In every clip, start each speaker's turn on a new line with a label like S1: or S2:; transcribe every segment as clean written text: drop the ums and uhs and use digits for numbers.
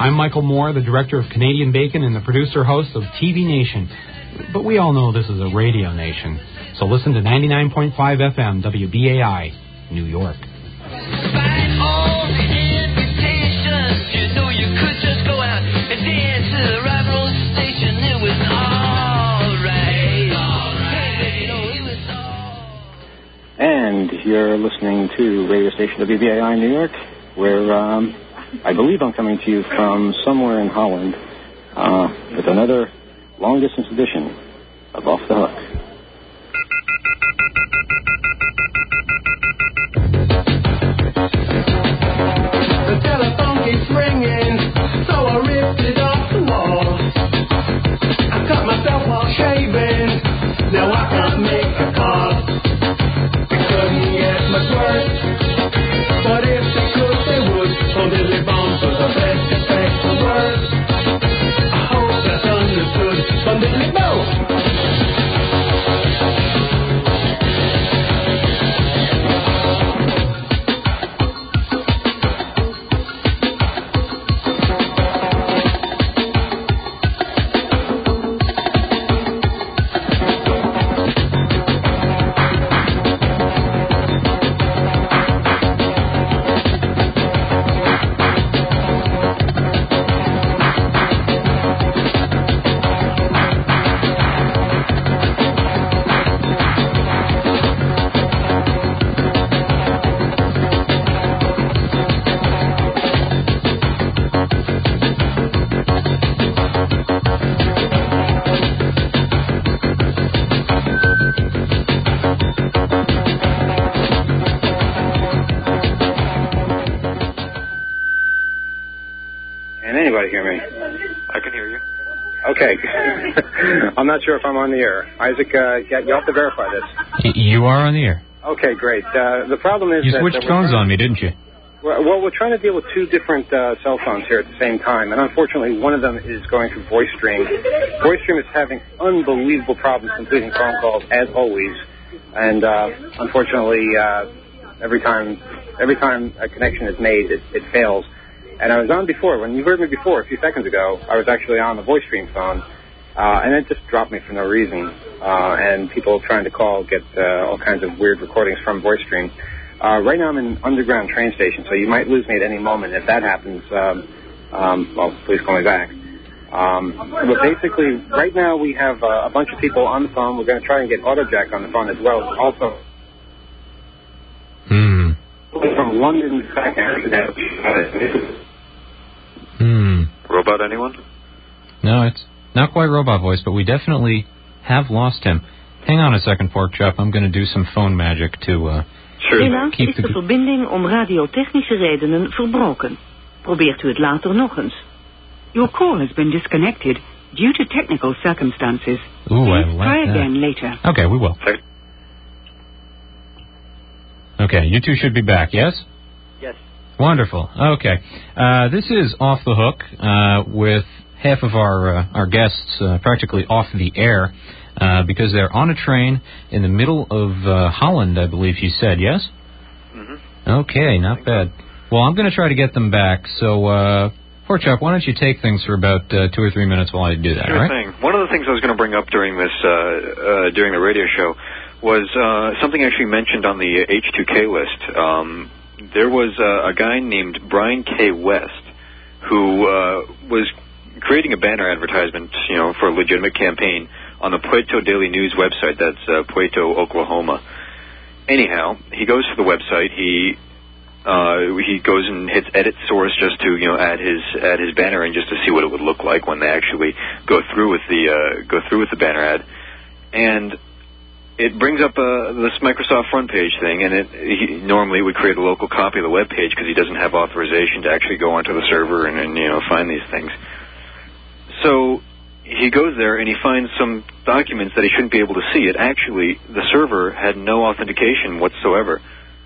S1: I'm Michael Moore, the director of Canadian Bacon and the producer-host of TV Nation. But we all know this is a radio nation. So listen to 99.5 FM WBAI, New York.
S2: Despite all the invitations, you know you could just go out and dance to the rival station. It was alright. You know, it was all...
S3: And you're listening to radio station WBAI New York, where I believe I'm coming to you from somewhere in Holland with another long-distance edition of Off the Hook.
S4: The telephone keeps ringing, so I ripped it off the wall. I cut myself while shaving, now I can't make a call. They couldn't get much worse, but if they could, they would. Oh, Billy Bones was the best effect the worst. I hope that's understood from Billy Bones.
S3: I'm not sure if I'm on the air. Isaac, you have to verify this.
S5: You are on the air.
S3: Okay, great. The problem is
S5: you switched phones on me, didn't you?
S3: Well, we're trying to deal with two different cell phones here at the same time, and unfortunately one of them is going through VoiceStream. VoiceStream is having unbelievable problems completing phone calls, as always, and unfortunately every time a connection is made, it fails. And I was on before. When you heard me before, a few seconds ago, I was actually on the VoiceStream phone, and it just dropped me for no reason. And people trying to call get all kinds of weird recordings from VoiceStream. Right now I'm in an underground train station, so you might lose me at any moment. If that happens, well, please call me back. But basically, right now we have a bunch of people on the phone. We're going to try and get AutoJack on the phone as well. Also, from London back
S6: Robot, anyone?
S5: No, it's not quite robot voice, but we definitely have lost him. Hang on a second, Porkchop. I'm going to do some phone magic to
S7: Helaas is de verbinding om radiotechnische redenen verbroken. Probeert u het later nog eens. Your call has been disconnected due to technical circumstances.
S5: Ooh,
S7: Please
S5: I like
S7: try
S5: that.
S7: again later.
S5: Okay, we will. Okay, you two should be back, yes?
S8: Yes.
S5: Wonderful. Okay. This is Off the Hook with half of our guests practically off the air because they're on a train in the middle of Holland, I believe you said, yes?
S6: Mm-hmm.
S5: Okay, not bad. Well, I'm going to try to get them back, so Porkchop, why don't you take things for about 2 or 3 minutes while I do that,
S6: Sure
S5: all right?
S6: thing. One of the things I was going to bring up during this, during the radio show was something actually mentioned on the H2K list. There was a guy named Brian K. West who was creating a banner advertisement, for a legitimate campaign on the Puerto Daily News website. That's Puerto, Oklahoma. Anyhow, he goes to the website. He goes and hits edit source just to add his banner in just to see what it would look like when they actually go through with the banner ad, and it brings up this Microsoft front page thing, and he normally would create a local copy of the web page because he doesn't have authorization to actually go onto the server and find these things. So he goes there and he finds some documents that he shouldn't be able to see. Actually, the server had no authentication whatsoever.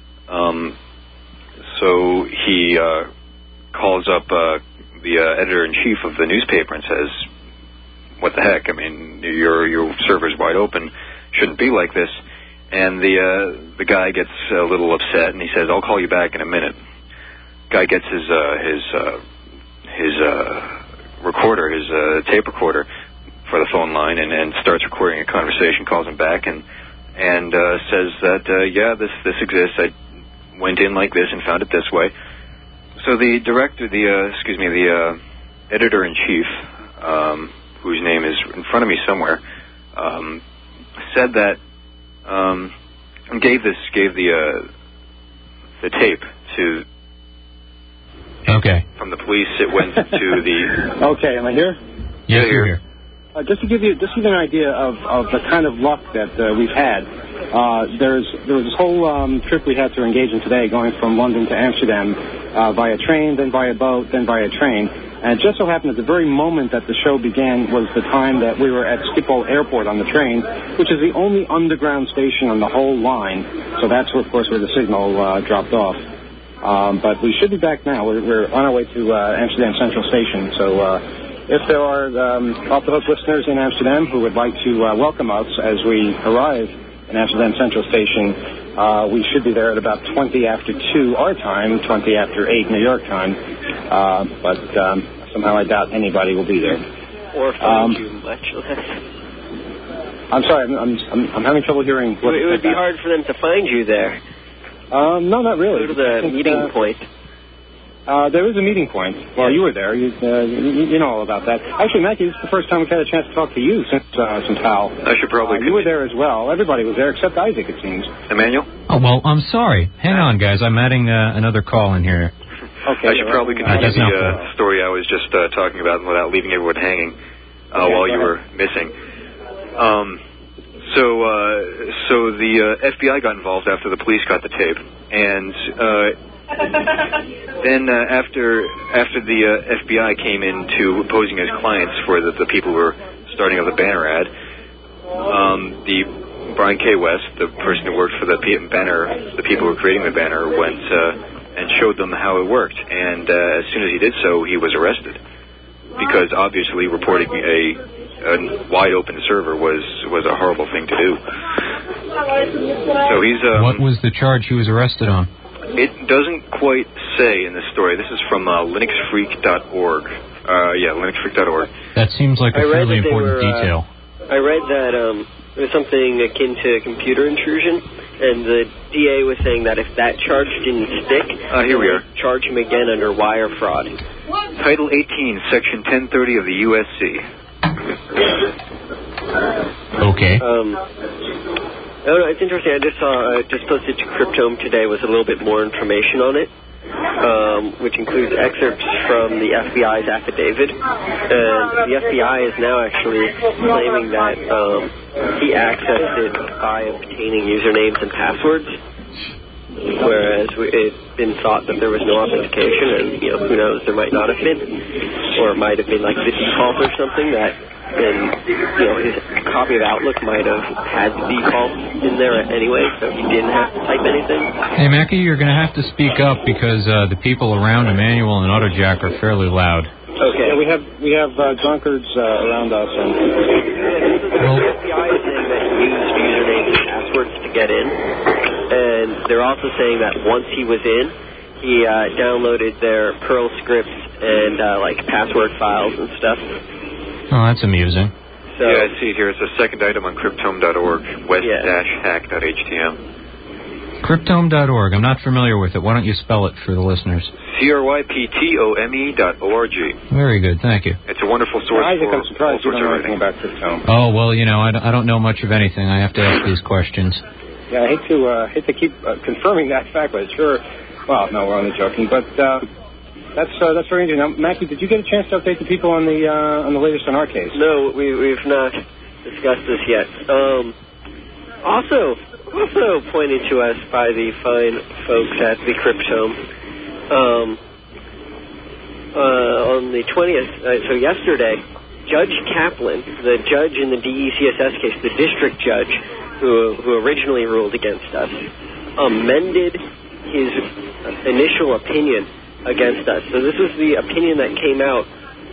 S6: So he calls up the editor-in-chief of the newspaper and says, "What the heck? I mean, your server's wide open. Shouldn't be like this." And the guy gets a little upset and he says, "I'll call you back in a minute." Guy gets his his recorder, his tape recorder, for the phone line, and starts recording a conversation. Calls him back and says that this exists. I went in like this and found it this way. So the director, the editor-in-chief, whose name is in front of me somewhere, said that gave the tape to.
S5: Okay.
S6: From the police, it went to the.
S3: Okay, am I here?
S5: Yes, you're here.
S3: Just to give you an idea of the kind of luck that we've had. There was this whole trip we had to engage in today, going from London to Amsterdam via train, then via boat, then via train. And it just so happened that the very moment that the show began was the time that we were at Schiphol Airport on the train, which is the only underground station on the whole line. So that's, of course, where the signal dropped off. But we should be back now. We're on our way to Amsterdam Central Station. So if there are Off the Hook listeners in Amsterdam who would like to welcome us as we arrive in Amsterdam Central Station, we should be there at about 20 after 2 our time, 20 after 8 New York time. But somehow I doubt anybody will be there.
S8: Or find you much less.
S3: I'm sorry, I'm having trouble hearing.
S8: It would be hard for them to find you there.
S3: No, not really.
S8: Go to the meeting point.
S3: There is a meeting point. Well, you were there. You know all about that. Actually, Mackie, this is the first time we've had a chance to talk to you since Hal.
S6: I should probably.
S3: You were there as well. Everybody was there except Isaac, it seems.
S6: Emmanuel?
S5: Oh, well, I'm sorry. Hang on, guys. I'm adding another call in here.
S3: Okay.
S6: I should probably continue the story I was just talking about without leaving everyone hanging while you were missing. So the FBI got involved after the police got the tape, and then after the FBI came into posing as clients for the people who were starting up the banner ad, the Brian K. West, the person who worked for the banner, the people who were creating the banner, went and showed them how it worked. And as soon as he did so, he was arrested because obviously reporting a wide open server was a horrible thing to do. So he's
S5: what was the charge he was arrested on?
S6: It doesn't quite say in the story. This is from linuxfreak.org. linuxfreak.org.
S5: That seems like a fairly important detail.
S8: I read that it was something akin to computer intrusion, and the DA was saying that if that charge didn't stick,
S6: here we are.
S8: Charge him again under wire fraud.
S6: Title 18, Section 1030 of the USC.
S5: Okay.
S8: I don't know, it's interesting. I just saw, just posted to Cryptome today with a little bit more information on it, which includes excerpts from the FBI's affidavit. And the FBI is now actually claiming that he accessed it by obtaining usernames and passwords, whereas it's been thought that there was no authentication, and, who knows, there might not have been. Or it might have been like the default or something that... And, his copy of Outlook might have had the default in there anyway, so he didn't have to type anything.
S5: Hey, Mackie, you're going to have to speak up because the people around Emmanuel and AutoJack are fairly loud.
S3: Okay. Yeah, we have drunkards around us. And
S8: the FBI is saying that he used usernames and passwords to get in, and they're also saying that once he was in, he downloaded their Perl scripts and password files and stuff.
S5: Oh, that's amusing.
S6: So, yeah, I see it here. It's the second item on cryptome.org, west-hack.htm.
S5: Cryptome.org. I'm not familiar with it. Why don't you spell it for the listeners?
S6: CRYPTOME.org.
S5: Very good. Thank you.
S6: It's a wonderful source
S3: Isaac,
S6: for
S3: I'm surprised you don't know anything about Cryptome.
S5: Oh, well, I don't know much of anything. I have to ask these questions.
S3: Yeah, I hate to keep confirming that fact, but sure. Well, no, we're only joking. But that's very interesting. Now, Mackie, did you get a chance to update the people on the latest on our case?
S8: No, we've not discussed this yet. Also pointed to us by the fine folks at the Cryptome. On the 20th, so yesterday, Judge Kaplan, the judge in the DECSS case, the district judge who originally ruled against us, amended his initial opinion against us. So this was the opinion that came out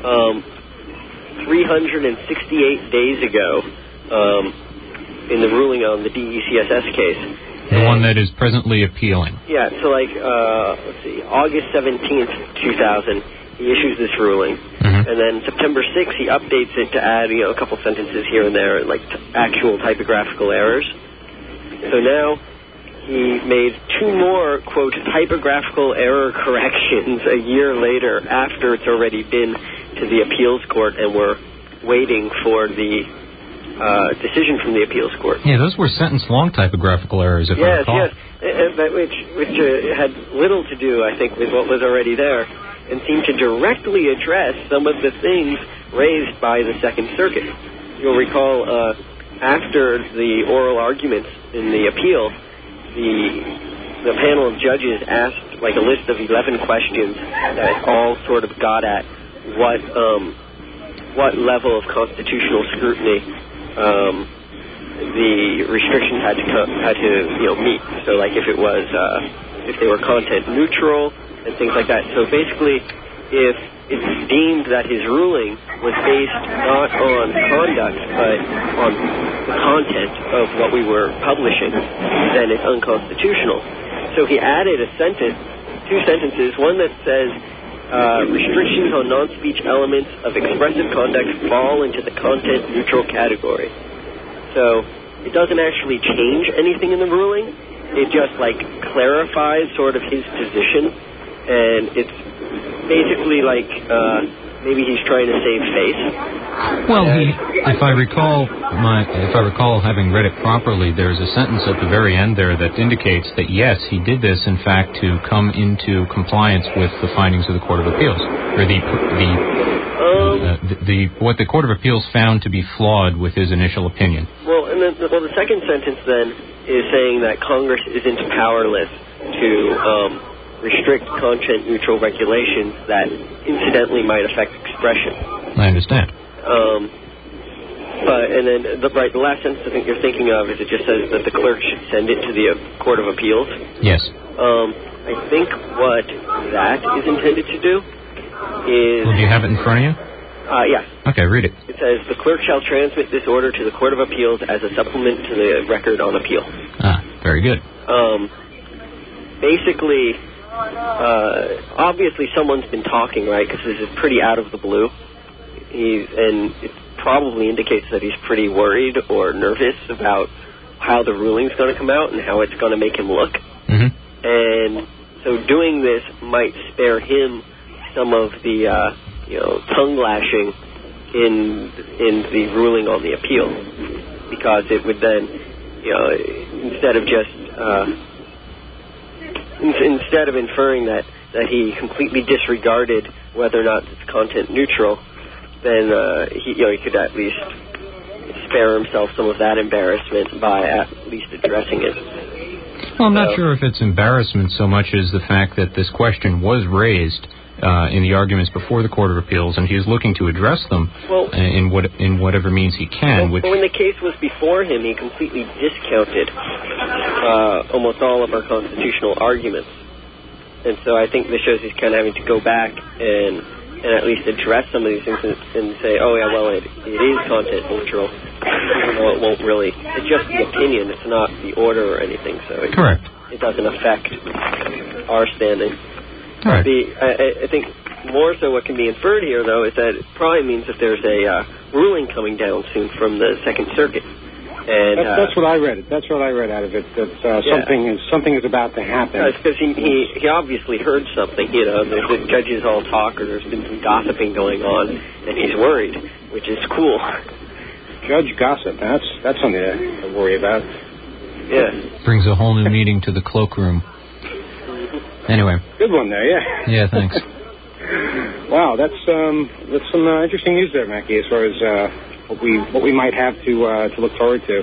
S8: 368 days ago in the ruling on the DECSS case.
S5: The one that is presently appealing.
S8: Yeah, so let's see, August 17th, 2000, he issues this ruling, and then September 6th, he updates it to add, a couple sentences here and there, like actual typographical errors. So now he made 2 more, quote, typographical error corrections a year later after it's already been to the appeals court and we're waiting for the decision from the appeals court.
S5: Yeah, those were sentence-long typographical errors, if I recall.
S8: Yes, which had little to do, I think, with what was already there, and seemed to directly address some of the things raised by the Second Circuit. You'll recall, after the oral arguments in the appeal, the panel of judges asked like a list of 11 questions that all sort of got at what level of constitutional scrutiny the restrictions had to meet. So like if they were content neutral and things like that. So basically, if it's deemed that his ruling was based not on conduct but on the content of what we were publishing, then it's unconstitutional. So he added a sentence, 2 sentences, one that says restrictions on non-speech elements of expressive conduct fall into the content neutral category. So it doesn't actually change anything in the ruling. It just clarifies sort of his position, and it's basically maybe he's trying to save face.
S5: Well, if I recall having read it properly, there's a sentence at the very end there that indicates that yes, he did this in fact to come into compliance with the findings of the Court of Appeals, or what the Court of Appeals found to be flawed with his initial opinion.
S8: Well, and then the second sentence then is saying that Congress isn't powerless to restrict content-neutral regulations that incidentally might affect expression.
S5: I understand.
S8: The last sentence I think you're thinking of is it just says that the clerk should send it to the Court of Appeals.
S5: Yes.
S8: I think what that is intended to do is...
S5: Well, do you have it in front of you?
S8: Yeah.
S5: Okay, read it.
S8: It says, the clerk shall transmit this order to the Court of Appeals as a supplement to the record on appeal.
S5: Very good.
S8: Basically, obviously someone's been talking, right, because this is pretty out of the blue. And it probably indicates that he's pretty worried or nervous about how the ruling's going to come out and how it's going to make him look.
S5: Mm-hmm.
S8: And so doing this might spare him some of the, tongue lashing in the ruling on the appeal, because it would then, instead of inferring that he completely disregarded whether or not it's content neutral, then he could at least spare himself some of that embarrassment by at least addressing it.
S5: Well, I'm not sure if it's embarrassment so much as the fact that this question was raised in the arguments before the Court of Appeals, and he's looking to address them in whatever means he can.
S8: But when the case was before him, he completely discounted almost all of our constitutional arguments. And so I think this shows he's kind of having to go back and at least address some of these things and say, oh, yeah, well, it is content neutral, even though it won't really, it's just the opinion, it's not the order or anything, so
S5: Correct.
S8: It doesn't affect our standing.
S5: Right.
S8: I think more so what can be inferred here, though, is that it probably means that there's a ruling coming down soon from the Second Circuit. And
S3: that's what I read. That's what I read out of it. That something is about to happen.
S8: It's because he obviously heard something. The judges all talk, or there's been some gossiping going on, and he's worried, which is cool.
S3: Judge gossip. That's something to worry about.
S8: Yeah.
S5: Brings a whole new meaning to the cloakroom. Anyway.
S3: Good one there. Yeah.
S5: Yeah. Thanks.
S3: Wow, that's some interesting news there, Mackie, as far as what we might have to look forward to,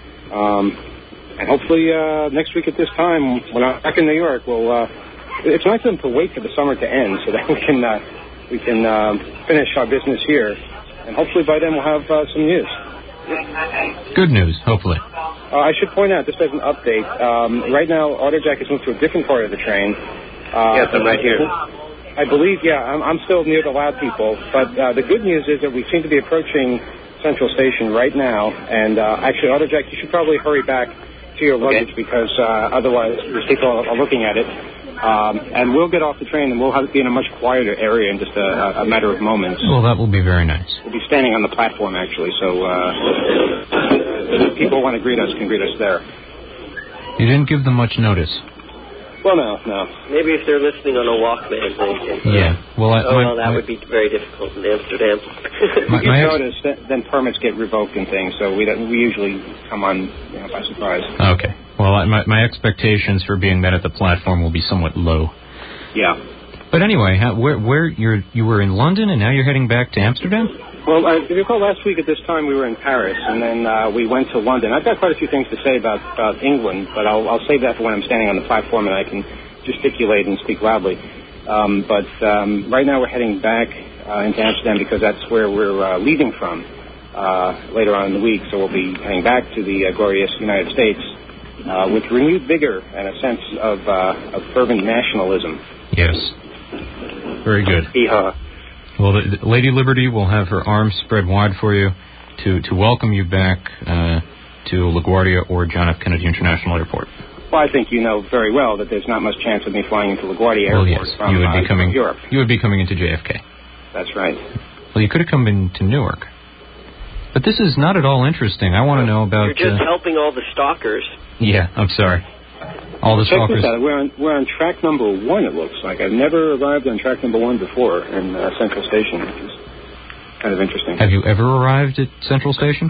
S3: and hopefully next week at this time, when I'm back in New York, it's nice of them to wait for the summer to end so that we can finish our business here, and hopefully by then we'll have some news.
S5: Good news, hopefully.
S3: I should point out, just as an update, right now AutoJack has moved to a different part of the train.
S8: Yes, I'm right here.
S3: I believe, I'm still near the loud people, but the good news is that we seem to be approaching Central Station right now, and actually, AutoJack, you should probably hurry back to your luggage because otherwise people are looking at it. And we'll get off the train and we'll be in a much quieter area in just a matter of moments.
S5: Well, that will be very nice.
S3: We'll be standing on the platform, actually, so if people want to greet us can greet us there.
S5: You didn't give them much notice.
S3: Well, no.
S8: Maybe if they're listening on a Walkman, they can.
S5: Yeah. Well,
S8: that would be very difficult in Amsterdam.
S3: If you notice, then permits get revoked and things, so we usually come on by surprise.
S5: Okay. Well, my expectations for being met at the platform will be somewhat low.
S3: Yeah.
S5: But anyway, where you were in London and now you're heading back to Amsterdam?
S3: Well, if you recall, last week at this time we were in Paris, and then we went to London. I've got quite a few things to say about England, but I'll save that for when I'm standing on the platform and I can gesticulate and speak loudly. But right now we're heading back into Amsterdam because that's where we're leaving from later on in the week. So we'll be heading back to the glorious United States with renewed vigor and a sense of fervent nationalism.
S5: Yes. Very good.
S3: Yeehaw.
S5: Well, Lady Liberty will have her arms spread wide for you to welcome you back to LaGuardia or John F. Kennedy International Airport.
S3: Well, I think you know very well that there's not much chance of me flying into LaGuardia Airport from Europe.
S5: You would be coming into JFK.
S3: That's right.
S5: Well, you could have come into Newark. But this is not at all interesting. I want to know about...
S8: You're just helping all the stalkers.
S5: Yeah, I'm sorry. All the
S3: Check
S5: stalkers.
S3: this out. We're on track number 1, it looks like. I've never arrived on track number 1 before in Central Station, which is kind of interesting.
S5: Have you ever arrived at Central Station?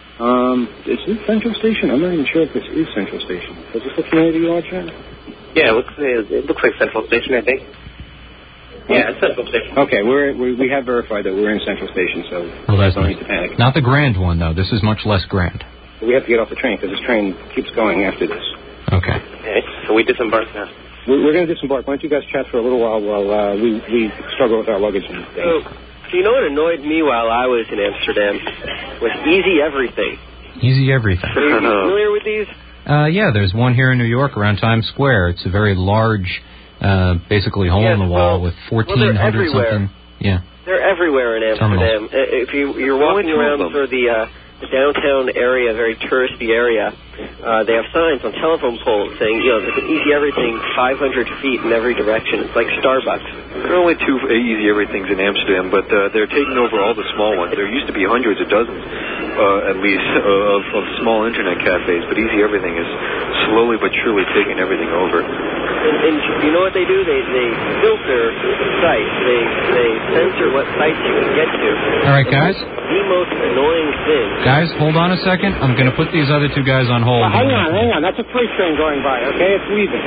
S3: Is this Central Station? I'm not even sure if this is Central Station. Does this look familiar to you, Archer?
S9: Yeah, it looks like Central Station, I think. Yeah, it's Central Station.
S3: Okay, we have verified that we're in Central Station, so
S5: that's
S3: don't
S5: nice.
S3: need to panic.
S5: Not the grand one, though. This is much less grand.
S3: We have to get off the train because this train keeps going after this.
S5: Okay.
S9: Okay, so we disembark now.
S3: We're going to disembark. Why don't you guys chat for a little while we struggle with our luggage and things.
S8: So you know what annoyed me while I was in Amsterdam was Easy Everything.
S5: Easy Everything.
S8: Are you familiar with these?
S5: Yeah, there's one here in New York around Times Square. It's a very large, basically hole in the wall with 1,400 something. Yeah.
S8: They're everywhere in Amsterdam. If you're walking around through the downtown area, very touristy area, they have signs on telephone poles saying, there's an Easy Everything 500 feet in every direction. It's like Starbucks.
S6: There are only 2 Easy Everythings in Amsterdam, but they're taking over all the small ones. There used to be hundreds of dozens, at least, of small internet cafes, but Easy Everything is slowly but surely taking everything over.
S8: And you know what they do? They filter sites. They censor what sites you can get to.
S5: All right, guys.
S8: The most annoying thing.
S5: Guys, hold on a second. I'm going to put these other 2 guys on hold.
S3: Hang on. That's a freight train going by, okay? It's leaving.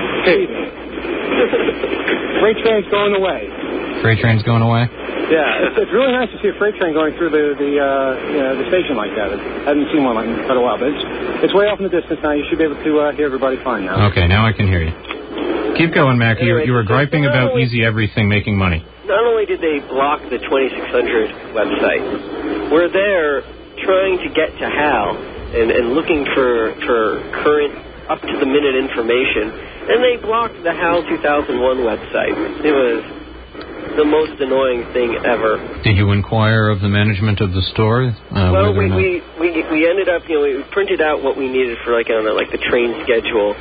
S3: Freight train's going away.
S5: Freight train's going away?
S3: Yeah, it's really nice to see a freight train going through the station like that. I haven't seen one like that in quite a while, but it's way off in the distance now. You should be able to hear everybody fine now.
S5: Okay, now I can hear you. Keep going, Mac.
S8: Anyway,
S5: you were griping about Easy Everything making money.
S8: Not only did they block the 2600 website, we're there trying to get to HAL and looking for current, up-to-the-minute information, and they blocked the HAL 2001 website. It was the most annoying thing ever.
S5: Did you inquire of the management of the store?
S8: Well, we ended up, we printed out what we needed for the train schedule,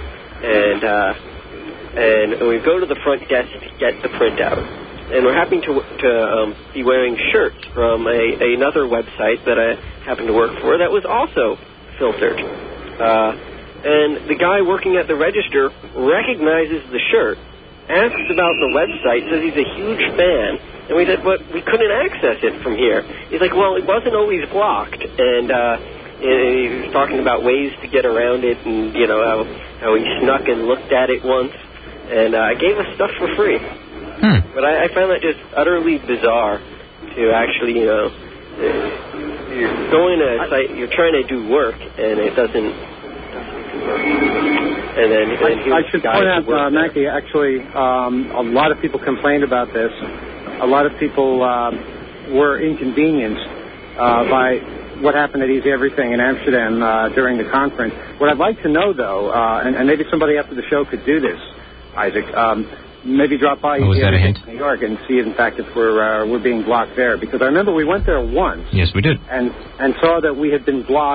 S8: and we go to the front desk to get the printout. And we're happy to be wearing shirts from another website that I happen to work for that was also filtered. And the guy working at the register recognizes the shirt, asks about the website, says he's a huge fan. And we said, but we couldn't access it from here. He's like, well, it wasn't always blocked. And he was talking about ways to get around it and, how he snuck and looked at it once. And gave us stuff for free. But I found that just utterly bizarre to actually, you're going to a site, you're trying to do work, and it doesn't work. And then
S3: I should point out, Mackie, actually, a lot of people complained about this. A lot of people were inconvenienced by what happened at Easy Everything in Amsterdam during the conference. What I'd like to know, though, and maybe somebody after the show could do this, Isaac, maybe drop by
S5: was that a hint?
S3: New York and see, in fact, if we're being blocked there. Because I remember we went there once.
S5: Yes, we did.
S3: And saw that we had been blocked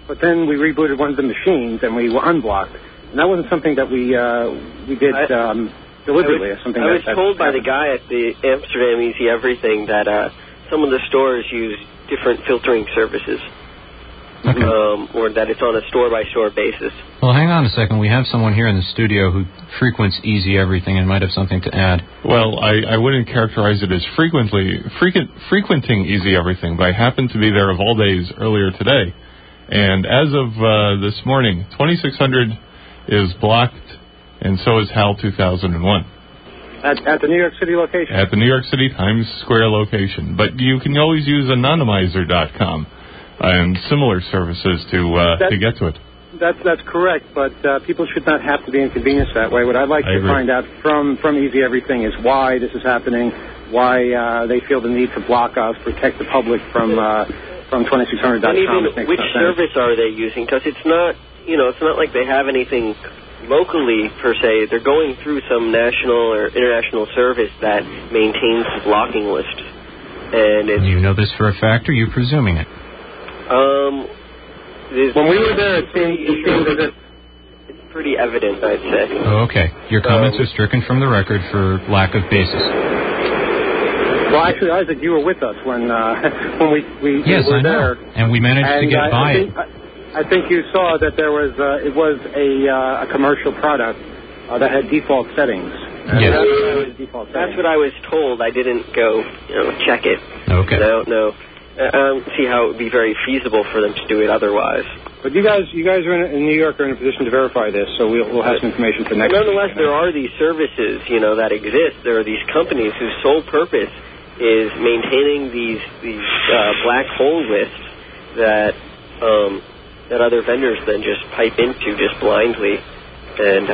S3: but then we rebooted one of the machines and we were unblocked. And that wasn't something that we did deliberately.
S8: I was told by the guy at the Amsterdam Easy Everything that some of the stores use different filtering services.
S5: Okay.
S8: Or that it's on a store-by-store basis.
S5: Well, hang on a second. We have someone here in the studio who frequents Easy Everything and might have something to add.
S10: Well, I wouldn't characterize it as frequenting Easy Everything, but I happened to be there of all days earlier today. And as of this morning, 2600 is blocked, and so is HAL 2001.
S3: At the New York City location?
S10: At the New York City Times Square location. But you can always use anonymizer.com. And similar services to get to it.
S3: That's correct, but people should not have to be inconvenienced that way. What I'd like to find out from Easy Everything is why this is happening, why they feel the need to block us, protect the public from 2600.com.
S8: And even which service are they using? Because it's not like they have anything locally per se. They're going through some national or international service that maintains the blocking list. And
S5: you know this for a fact, or are you presuming it?
S3: When we were there, it seemed as if
S8: it's pretty evident, I'd say.
S5: Oh, okay. Your comments are stricken from the record for lack of basis.
S3: Well, actually, Isaac, you were with us when we
S5: yes,
S3: were
S5: I know.
S3: there,
S5: and we managed to get by it.
S3: I think you saw that there was it was a commercial product that had default settings.
S5: Yes.
S8: That's what I was told. I didn't go, check it.
S5: Okay.
S8: I don't know. I don't see how it would be very feasible for them to do it otherwise.
S3: But you guys are in New York are in a position to verify this, so we'll have some information for next week.
S8: Nonetheless, there are these services, that exist. There are these companies whose sole purpose is maintaining these black hole lists that other vendors then just pipe into just blindly, and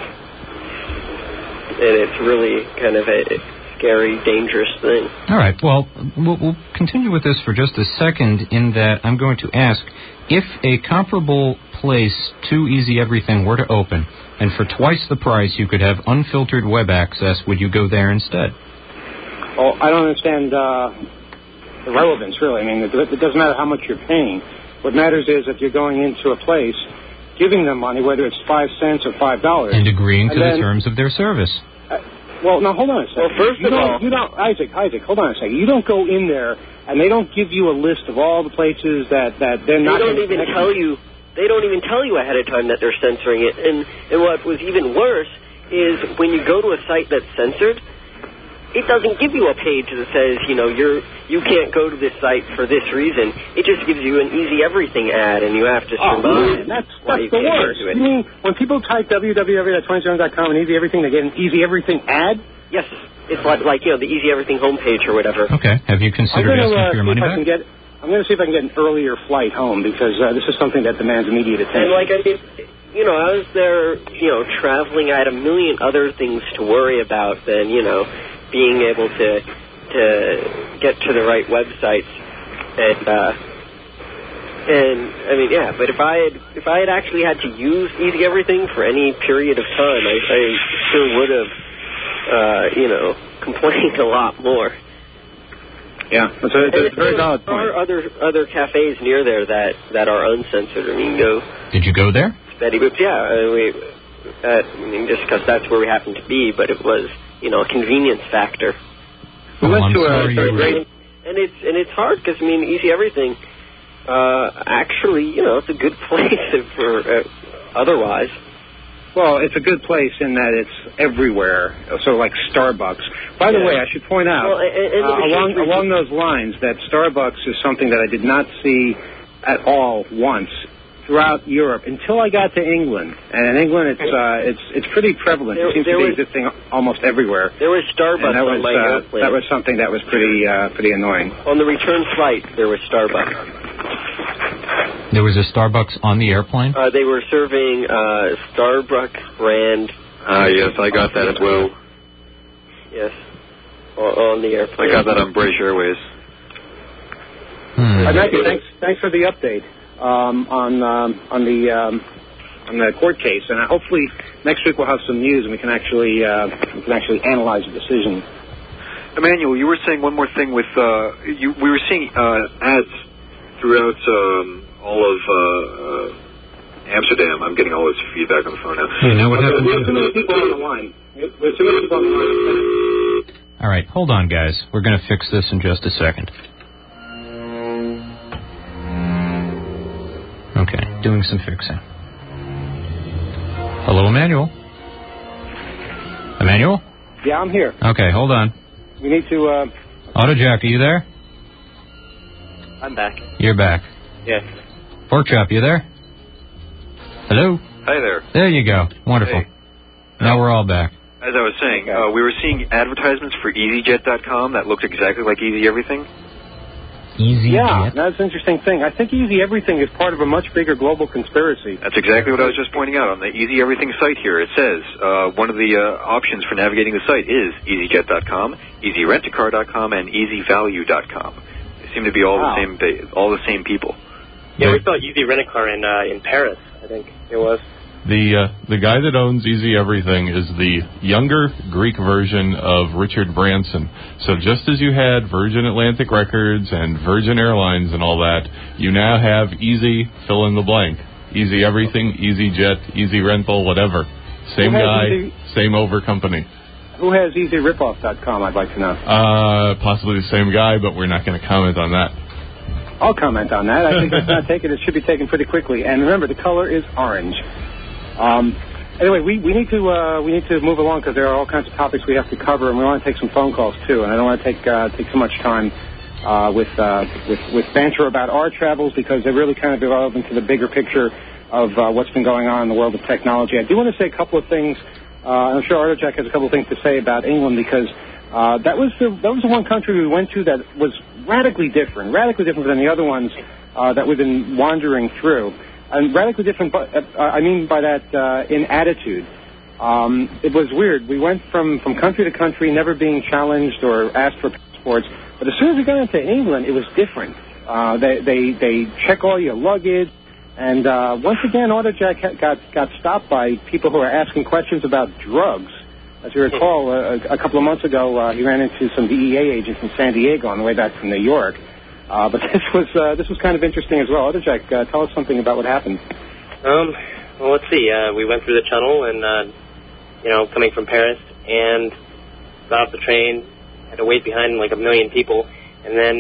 S8: it's really kind of a scary, dangerous thing.
S5: All right. Well, we'll continue with this for just a second in that I'm going to ask, if a comparable place to Easy Everything were to open, and for twice the price you could have unfiltered web access, would you go there instead?
S3: Oh, I don't understand the relevance, really. I mean, it doesn't matter how much you're paying. What matters is if you're going into a place, giving them money, whether it's 5 cents or $5.
S5: And agreeing to the terms of their service.
S3: Well, now, hold on a second.
S8: Well, first of all...
S3: Isaac, hold on a second. You don't go in there, and they don't give you a list of all the places that they're not...
S8: They don't even tell you ahead of time that they're censoring it. And what was even worse is when you go to a site that's censored, it doesn't give you a page that says, you can't go to this site for this reason. It just gives you an Easy Everything ad, and you have to survive.
S3: That's the worst. You mean when people type www.27.com and Easy Everything, they get an Easy Everything ad?
S8: Yes. It's like the Easy Everything homepage or whatever.
S5: Okay. Have you considered asking for your money back?
S3: I'm going to see if I can get an earlier flight home, because this is something that demands immediate attention.
S8: And I was there, traveling. I had a million other things to worry about than, being able to get to the right websites, but if I had actually had to use Easy Everything for any period of time, I sure would have complained a lot more.
S3: Yeah, that's a very valid point.
S8: There are other cafes near there that are uncensored. I mean, go.
S5: Did you go there?
S8: Betty Boop's, yeah. Just because that's where we happened to be, but it was a convenience factor.
S5: I'm sorry.
S8: And it's hard because Easy Everything. Actually, it's a good place for otherwise.
S3: Well, it's a good place in that it's everywhere, so like Starbucks. By the way, I should point out, along those lines, that Starbucks is something that I did not see at all once throughout Europe until I got to England. And in England, it's pretty prevalent. It seems to be existing almost everywhere.
S8: There was Starbucks on my airplane.
S3: That was something that was pretty annoying.
S8: On the return flight, there was Starbucks.
S5: There was a Starbucks on the airplane?
S8: They were serving Starbucks brand.
S6: Yes, I got that as well.
S8: Yes, on the airplane.
S6: I got that on British Airways.
S3: Matthew, thanks for the update on the court case, and hopefully next week we'll have some news and we can actually analyze the decision.
S6: Emmanuel, you were saying one more thing with we were seeing ads throughout all of Amsterdam. I'm getting all this feedback on the phone now.
S5: Hey, now what happened?
S3: There's too many people on the line. There's too many people on the line.
S5: All right, hold on, guys. We're going to fix this in just a second. Okay, doing some fixing. Hello, Emmanuel? Emmanuel?
S3: Yeah, I'm here.
S5: Okay, hold on.
S3: We need to...
S5: AutoJack, are you there?
S8: I'm back.
S5: You're back.
S8: Yes.
S5: Porkchop, you there? Hello?
S6: Hi there.
S5: There you go. Wonderful.
S6: Hey.
S5: Now we're all back.
S6: As I was saying, we were seeing advertisements for EasyJet.com that looked exactly like Easy Everything.
S3: Yeah, that's an interesting thing. I think Easy Everything is part of a much bigger global conspiracy.
S6: That's exactly what I was just pointing out on the Easy Everything site here. It says one of the options for navigating the site is EasyJet.com, EasyRentAcar.com, and EasyValue.com. They seem to be all the same people.
S9: Yeah, we saw Easy Rent-A-Car in Paris, I think it was.
S10: The guy that owns Easy Everything is the younger Greek version of Richard Branson. So just as you had Virgin Atlantic Records and Virgin Airlines and all that, you now have Easy fill in the blank. Easy Everything, Easy Jet, Easy Rental, whatever. Same guy, same over company.
S3: Who has EasyRipoff.com, I'd like to know.
S10: Possibly the same guy, but we're not going to comment on that.
S3: I'll comment on that. I think it's not taken. It should be taken pretty quickly. And remember, the color is orange. Anyway, we need to move along because there are all kinds of topics we have to cover, and we want to take some phone calls too. And I don't want to take too much time with banter about our travels because they're really kind of relevant to the bigger picture of what's been going on in the world of technology. I do want to say a couple of things. I'm sure AutoJack has a couple of things to say about England because that was the one country we went to that was radically different than the other ones that we've been wandering through. And radically different, but I mean by that in attitude. It was weird. We went from country to country, never being challenged or asked for passports. But as soon as we got into England, it was different. They check all your luggage. And once again, AutoJack got stopped by people who were asking questions about drugs. As you recall, a couple of months ago, he ran into some DEA agents in San Diego on the way back from New York. But this was kind of interesting as well. AutoJack, tell us something about what happened.
S9: Well, let's see. We went through the tunnel and, coming from Paris and got off the train, had to wait behind like a million people. And then,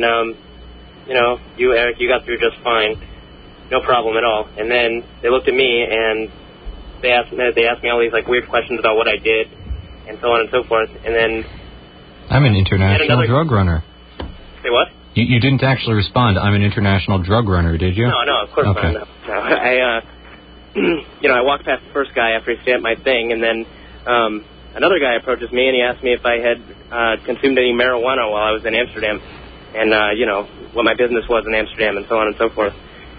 S9: you, Eric, you got through just fine. No problem at all. And then they looked at me and they asked me all these like weird questions about what I did and so on and so forth. And then
S5: I'm an international drug runner.
S9: Say what?
S5: You didn't actually respond. I'm an international drug runner, did you?
S9: No, of course not. No. I walked past the first guy after he stamped my thing, and then another guy approaches me and he asked me if I had consumed any marijuana while I was in Amsterdam, and what my business was in Amsterdam, and so on and so forth.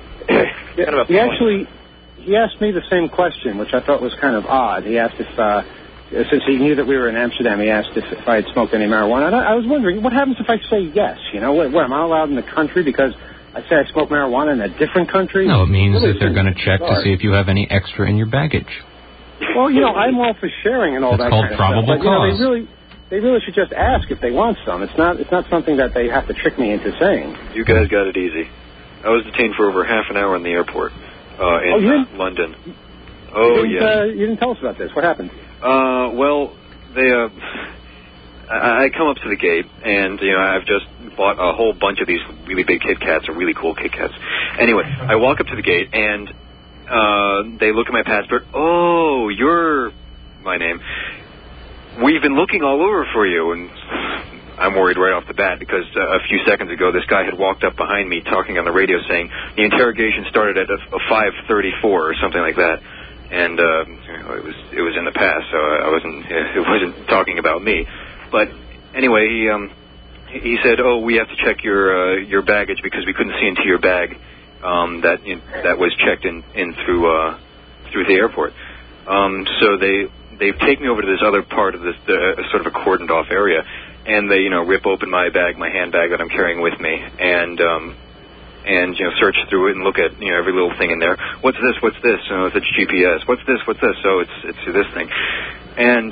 S3: He asked me the same question, which I thought was kind of odd. He asked if, since he knew that we were in Amsterdam, he asked if I had smoked any marijuana. And I was wondering, what happens if I say yes? What am I allowed in the country because I say I smoke marijuana in a different country?
S5: No, it means that they're going to check to see if you have any extra in your baggage.
S3: Well, I'm all for sharing and all that kind of stuff.
S5: That's called probable cause.
S3: They really should just ask if they want some. It's not something that they have to trick me into saying.
S6: You guys got it easy. I was detained for over half an hour in the airport in London.
S3: You didn't tell us about this. What happened?
S6: Well, I come up to the gate, and I've just bought a whole bunch of these really big Kit Kats, or really cool Kit Kats. Anyway, I walk up to the gate, and they look at my passport. Oh, you're my name. We've been looking all over for you, and I'm worried right off the bat because a few seconds ago this guy had walked up behind me talking on the radio saying the interrogation started at 5:34 or something like that, and it was in the past, so it wasn't talking about me. But anyway, he said, "Oh, we have to check your baggage because we couldn't see into your bag that was checked in through the airport." So they take me over to this other part of this sort of a cordoned off area. And they, rip open my handbag that I'm carrying with me, and search through it and look at, every little thing in there. What's this? What's this? If it's GPS. What's this? What's this? So it's this thing. And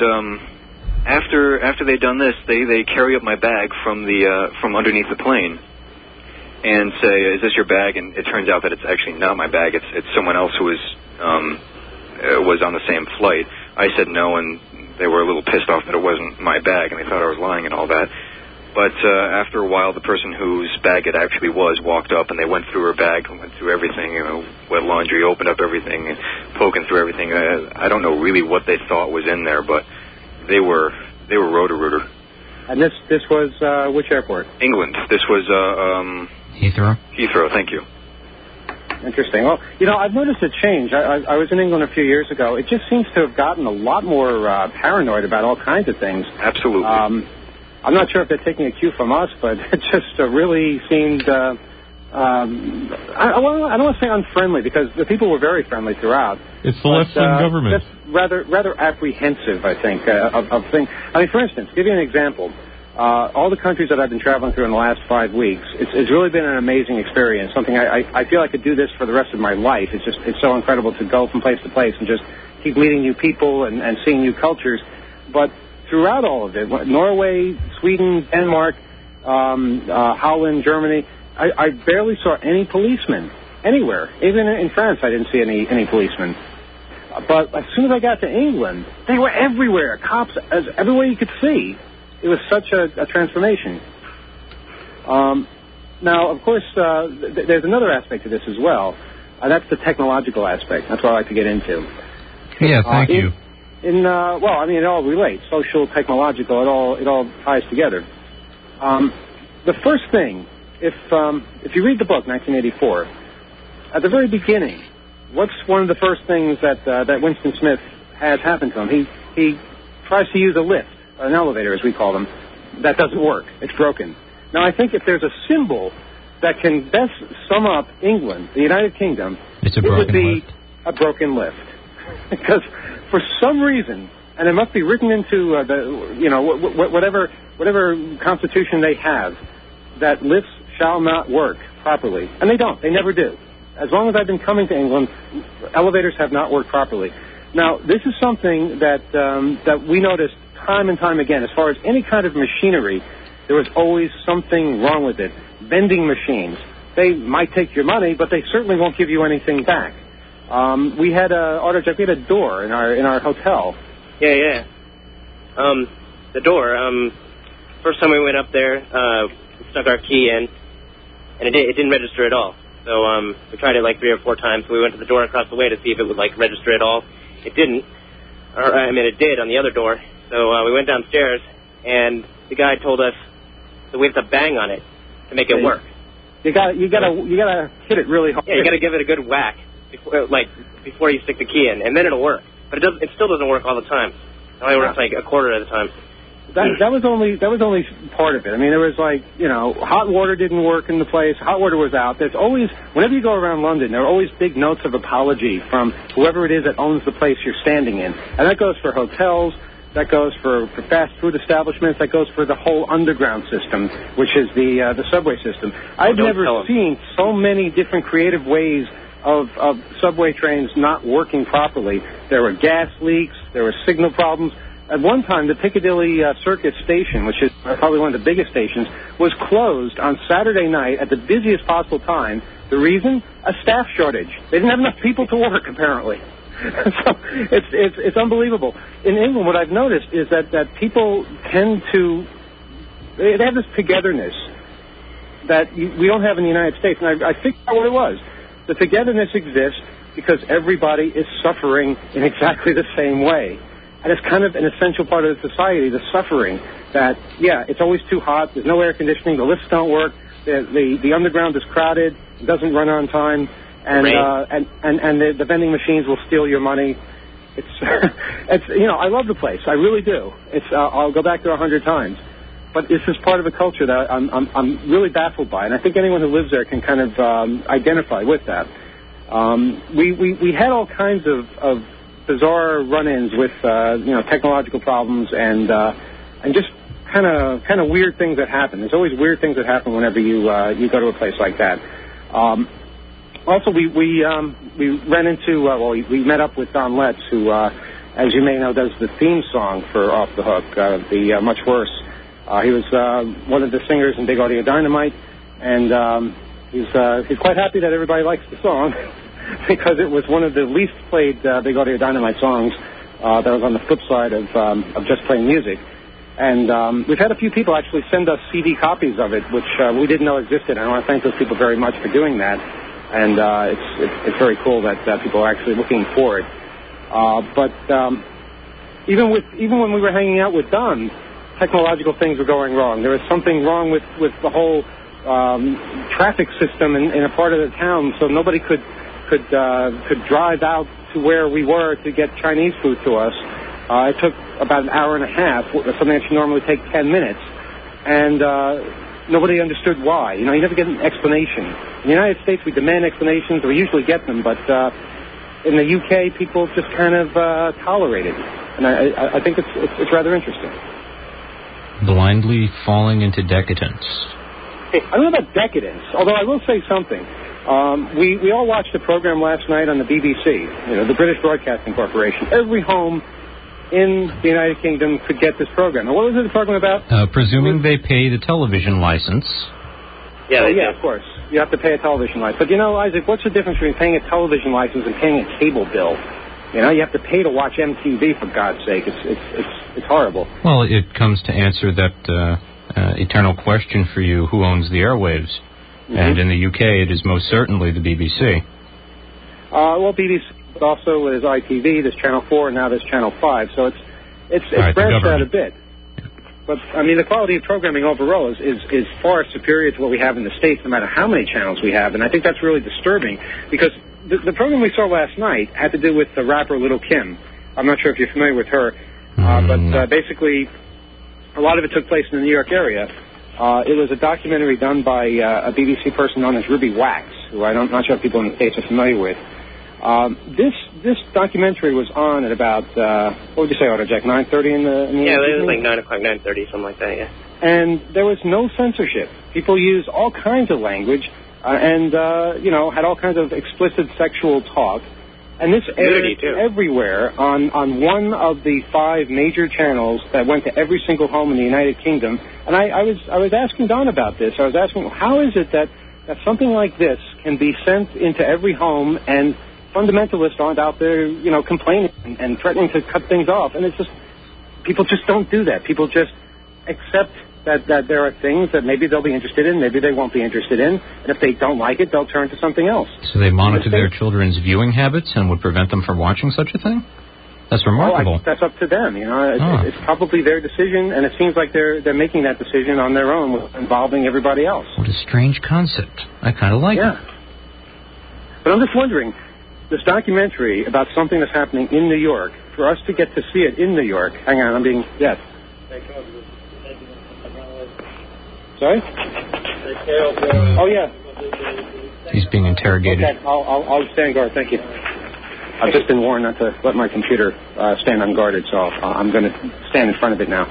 S6: after they've done this, they carry up my bag from underneath the plane, and say, "Is this your bag?" And it turns out that it's actually not my bag. It's someone else who was on the same flight. I said no, and they were a little pissed off that it wasn't my bag, and they thought I was lying and all that. But after a while, the person whose bag it actually was walked up, and they went through her bag and went through everything, wet laundry, opened up everything, and poking through everything. I don't know really what they thought was in there, but they were Roto-Rooter.
S3: And this was which airport?
S6: England. This was
S5: Heathrow.
S6: Heathrow. Thank you.
S3: Interesting. Well, I've noticed a change. I was in England a few years ago. It just seems to have gotten a lot more paranoid about all kinds of things.
S6: Absolutely.
S3: I'm not sure if they're taking a cue from us, but it just really seemed, I don't want to say unfriendly, because the people were very friendly throughout.
S10: It's the left-wing government.
S3: Just rather apprehensive, I think, of things. I mean, for instance, to give you an example, all the countries that I've been traveling through in the last 5 weeks, it's really been an amazing experience, something I feel I could do this for the rest of my life. It's so incredible to go from place to place and just keep meeting new people and seeing new cultures. But throughout all of it, Norway, Sweden, Denmark, Holland, Germany, I barely saw any policemen anywhere. Even in France, I didn't see any policemen. But as soon as I got to England, they were everywhere. Cops, everywhere you could see. It was such a transformation. Now, of course, there's another aspect to this as well. That's the technological aspect. That's what I like to get into.
S5: Yeah, thank you.
S3: It all relates. Social, technological, it all ties together. The first thing, if you read the book, 1984, at the very beginning, what's one of the first things that Winston Smith has happen to him? He tries to use a lift, an elevator, as we call them. That doesn't work. It's broken. Now, I think if there's a symbol that can best sum up England, the United Kingdom, it would be a broken lift. Because for some reason, and it must be written into whatever constitution they have, that lifts shall not work properly. And they don't. They never do. As long as I've been coming to England, elevators have not worked properly. Now, this is something that we noticed time and time again. As far as any kind of machinery, there was always something wrong with it. Vending machines. They might take your money, but they certainly won't give you anything back. We had a door in our hotel.
S9: Yeah. The door. First time we went up there, we stuck our key in, and it didn't register at all. So we tried it like 3 or 4 times. We went to the door across the way to see if it would register at all. It didn't. It did on the other door. So we went downstairs, and the guy told us that we have to bang on it to make it work.
S3: You gotta hit it really hard.
S9: Yeah, you gotta give it a good whack before you stick the key in, and then it'll work. But it still doesn't work all the time. It only works like a quarter at a time.
S3: That was only part of it. I mean, there was hot water didn't work in the place. Hot water was out. There's always, whenever you go around London, there are always big notes of apology from whoever it is that owns the place you're standing in. And that goes for hotels, that goes for fast food establishments, that goes for the whole underground system, which is the subway system. I've never seen so many different creative ways of subway trains not working properly. There were gas leaks, there were signal problems. At one time, the Piccadilly Circus station, which is probably one of the biggest stations, was closed on Saturday night at the busiest possible time. The reason? A staff shortage. They didn't have enough people to work, apparently. So it's unbelievable. In England, what I've noticed is that people tend to, they have this togetherness that we don't have in the United States. And I figured out what it was. The togetherness exists because everybody is suffering in exactly the same way. And it's kind of an essential part of the society, the suffering, that, it's always too hot, there's no air conditioning, the lifts don't work, the underground is crowded, it doesn't run on time, and the vending machines will steal your money. I love the place, I really do. I'll go back there 100 times. But this is part of a culture that I'm really baffled by, and I think anyone who lives there can kind of identify with that. We had all kinds of bizarre run-ins with technological problems and just kind of weird things that happen. There's always weird things that happen whenever you go to a place like that. Also, we ran into we met up with Don Letts, who, as you may know, does the theme song for Off the Hook, the Much Worse. He was one of the singers in Big Audio Dynamite, and He's quite happy that everybody likes the song because it was one of the least played Big Audio Dynamite songs that was on the flip side of just playing music. And we've had a few people actually send us CD copies of it, which we didn't know existed. I want to thank those people very much for doing that. And it's very cool that people are actually looking for it. But even when we were hanging out with Don, technological things were going wrong. There was something wrong with the whole traffic system in a part of the town, so nobody could drive out to where we were to get Chinese food to us. It took about an hour and a half, something that should normally take 10 minutes, and nobody understood why. You never get an explanation. In the United States, we demand explanations, or we usually get them, but in the UK, people just kind of tolerate it, and I think it's rather interesting.
S5: Blindly falling into decadence.
S3: I don't know about decadence, although I will say something. We all watched the program last night on the BBC, the British Broadcasting Corporation. Every home in the United Kingdom could get this program. And what was the program about?
S5: Presuming they pay the television license.
S3: Yeah, of course. You have to pay a television license. But Isaac, what's the difference between paying a television license and paying a cable bill? You have to pay to watch MTV, for God's sake. It's horrible.
S5: Well, it comes to answer that eternal question for you: who owns the airwaves? Mm-hmm. And in the UK, it is most certainly the BBC.
S3: Well, BBC, but also there's ITV, there's Channel 4, and now there's Channel 5. So it's branched out a bit. But the quality of programming overall is far superior to what we have in the States, no matter how many channels we have. And I think that's really disturbing because the program we saw last night had to do with the rapper Little Kim. I'm not sure if you're familiar with her, but basically a lot of it took place in the New York area. It was a documentary done by a BBC person known as Ruby Wax, who I'm not sure if people in the States are familiar with. This documentary was on at about, what would you say, Autojack, 9:30 in the
S9: Yeah, it was
S3: evening?
S9: like 9 o'clock, 9:30, something like that, yeah.
S3: And there was no censorship. People used all kinds of language and had all kinds of explicit sexual talk. And this aired everywhere on one of the 5 major channels that went to every single home in the United Kingdom. And I was asking Don about this. I was asking, how is it that something like this can be sent into every home and fundamentalists aren't out there, complaining and threatening to cut things off? And it's just, people just don't do that. People just accept that there are things that maybe they'll be interested in, maybe they won't be interested in, and if they don't like it, they'll turn to something else.
S5: So they monitor their children's viewing habits and would prevent them from watching such a thing? That's remarkable.
S3: Well, that's up to them, It's probably their decision, and it seems like they're making that decision on their own, involving everybody else.
S5: What a strange concept. I kind of like it.
S3: But I'm just wondering, this documentary about something that's happening in New York, for us to get to see it in New York, hang on, yes. Sorry? Oh, yeah.
S5: He's being interrogated.
S3: Okay, I'll stand guard, thank you. I've just been warned not to let my computer stand unguarded, so I'm going to stand in front of it now.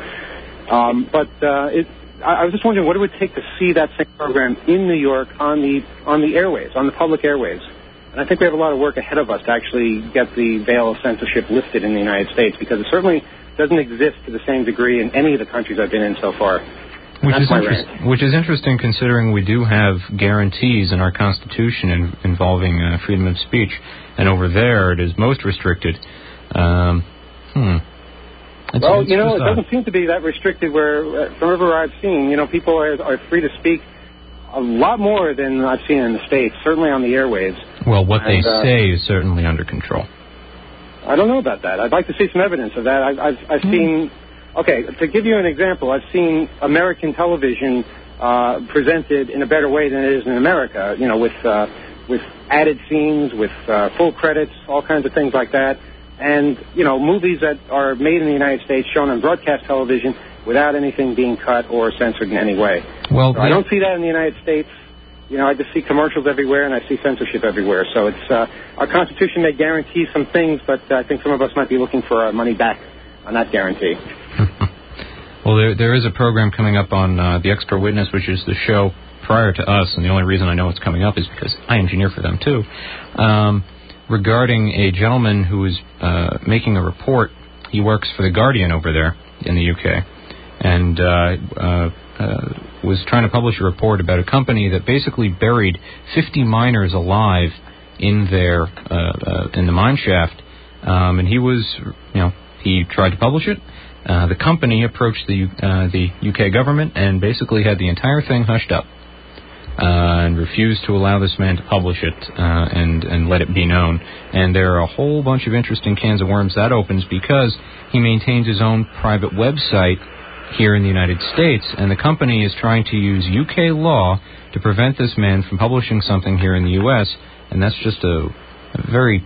S3: I was just wondering what it would take to see that same program in New York on the airwaves, on the public airwaves. And I think we have a lot of work ahead of us to actually get the veil of censorship lifted in the United States, because it certainly doesn't exist to the same degree in any of the countries I've been in so far.
S5: Which is interesting, considering we do have guarantees in our Constitution involving freedom of speech, and over there it is most restricted.
S3: Well, it doesn't seem to be that restricted where, from wherever I've seen, people are free to speak a lot more than I've seen in the States, certainly on the airwaves.
S5: Well, what they say is certainly under control.
S3: I don't know about that. I'd like to see some evidence of that. I've seen... Okay, to give you an example, I've seen American television presented in a better way than it is in America, with added scenes, with full credits, all kinds of things like that. And, movies that are made in the United States shown on broadcast television without anything being cut or censored in any way.
S5: Well,
S3: I don't see that in the United States. I just see commercials everywhere, and I see censorship everywhere. So it's our Constitution may guarantee some things, but I think some of us might be looking for our money back on that guarantee.
S5: Well, there is a program coming up on The Extra Witness, which is the show prior to us, and the only reason I know it's coming up is because I engineer for them, too, regarding a gentleman who is making a report. He works for The Guardian over there in the UK, and was trying to publish a report about a company that basically buried 50 miners alive in the mine shaft, and he tried to publish it. The company approached the UK government and basically had the entire thing hushed up and refused to allow this man to publish it and let it be known. And there are a whole bunch of interesting cans of worms that opens because he maintains his own private website here in the United States, and the company is trying to use UK law to prevent this man from publishing something here in the U.S., and that's just a very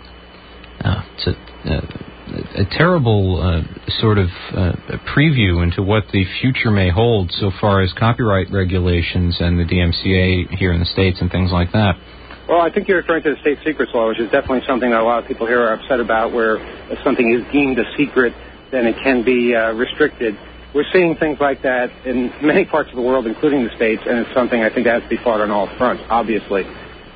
S5: a terrible sort of preview into what the future may hold so far as copyright regulations and the DMCA here in the States and things like that.
S3: Well, I think you're referring to the state secrets law, which is definitely something that a lot of people here are upset about, where if something is deemed a secret, then it can be restricted. We're seeing things like that in many parts of the world, including the States, and it's something I think that has to be fought on all fronts, obviously.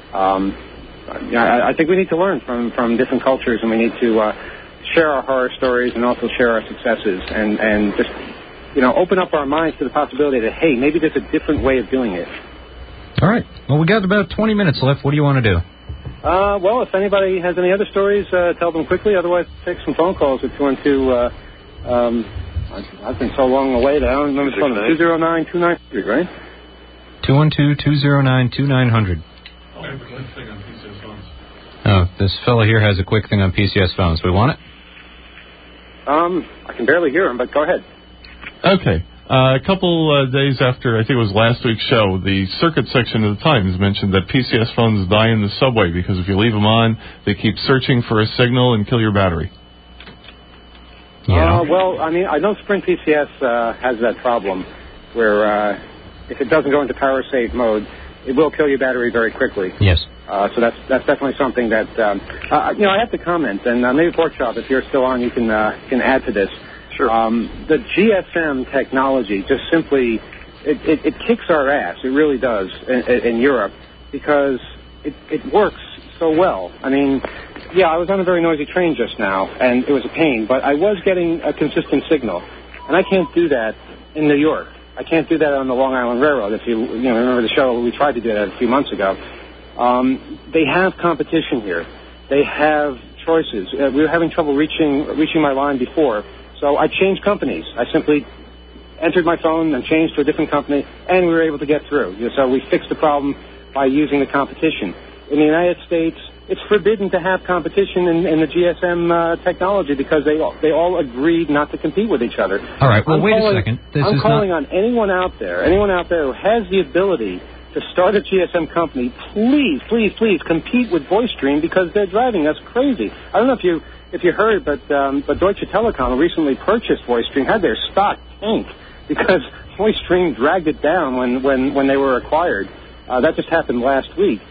S3: I think we need to learn from different cultures, and we need to share our horror stories and also share our successes and just, open up our minds to the possibility that, hey, maybe there's a different way of doing it.
S5: All right. Well, we got about 20 minutes left. What do you want to do?
S3: Well, if anybody has any other stories, tell them quickly. Otherwise, take some phone calls at 212. I've been so long away that I don't remember the phone. 209-2900, right?
S5: 212-209-2900.
S10: I have a quick thing on PCS phones.
S5: Oh, this fellow here has a quick thing on PCS phones. We want it?
S3: I can barely hear him, but go ahead.
S10: Okay. A couple days after, I think it was last week's show, the circuit section of the Times mentioned that PCS phones die in the subway because if you leave them on, they keep searching for a signal and kill your battery.
S5: Yeah.
S3: Well, I know Sprint PCS has that problem where if it doesn't go into power save mode, it will kill your battery very quickly.
S5: Yes.
S3: So that's definitely something that I have to comment, and maybe Porkchop, if you're still on, you can add to this.
S6: Sure.
S3: The GSM technology just simply it kicks our ass. It really does in Europe because it works so well. Yeah, I was on a very noisy train just now, and it was a pain, but I was getting a consistent signal, and I can't do that in New York. I can't do that on the Long Island Railroad. If you remember the show, we tried to do that a few months ago. They have competition here. They have choices. We were having trouble reaching my line before, so I changed companies. I simply entered my phone and changed to a different company, and we were able to get through. So we fixed the problem by using the competition. In the United States, it's forbidden to have competition in the GSM technology because they all agreed not to compete with each other.
S5: All right. Well, wait a second.
S3: I'm calling on anyone out there who has the ability to start a GSM company. Please, please, please compete with VoiceStream because they're driving us crazy. I don't know if you heard, but Deutsche Telekom recently purchased VoiceStream, had their stock tank because VoiceStream dragged it down when they were acquired. That just happened last week.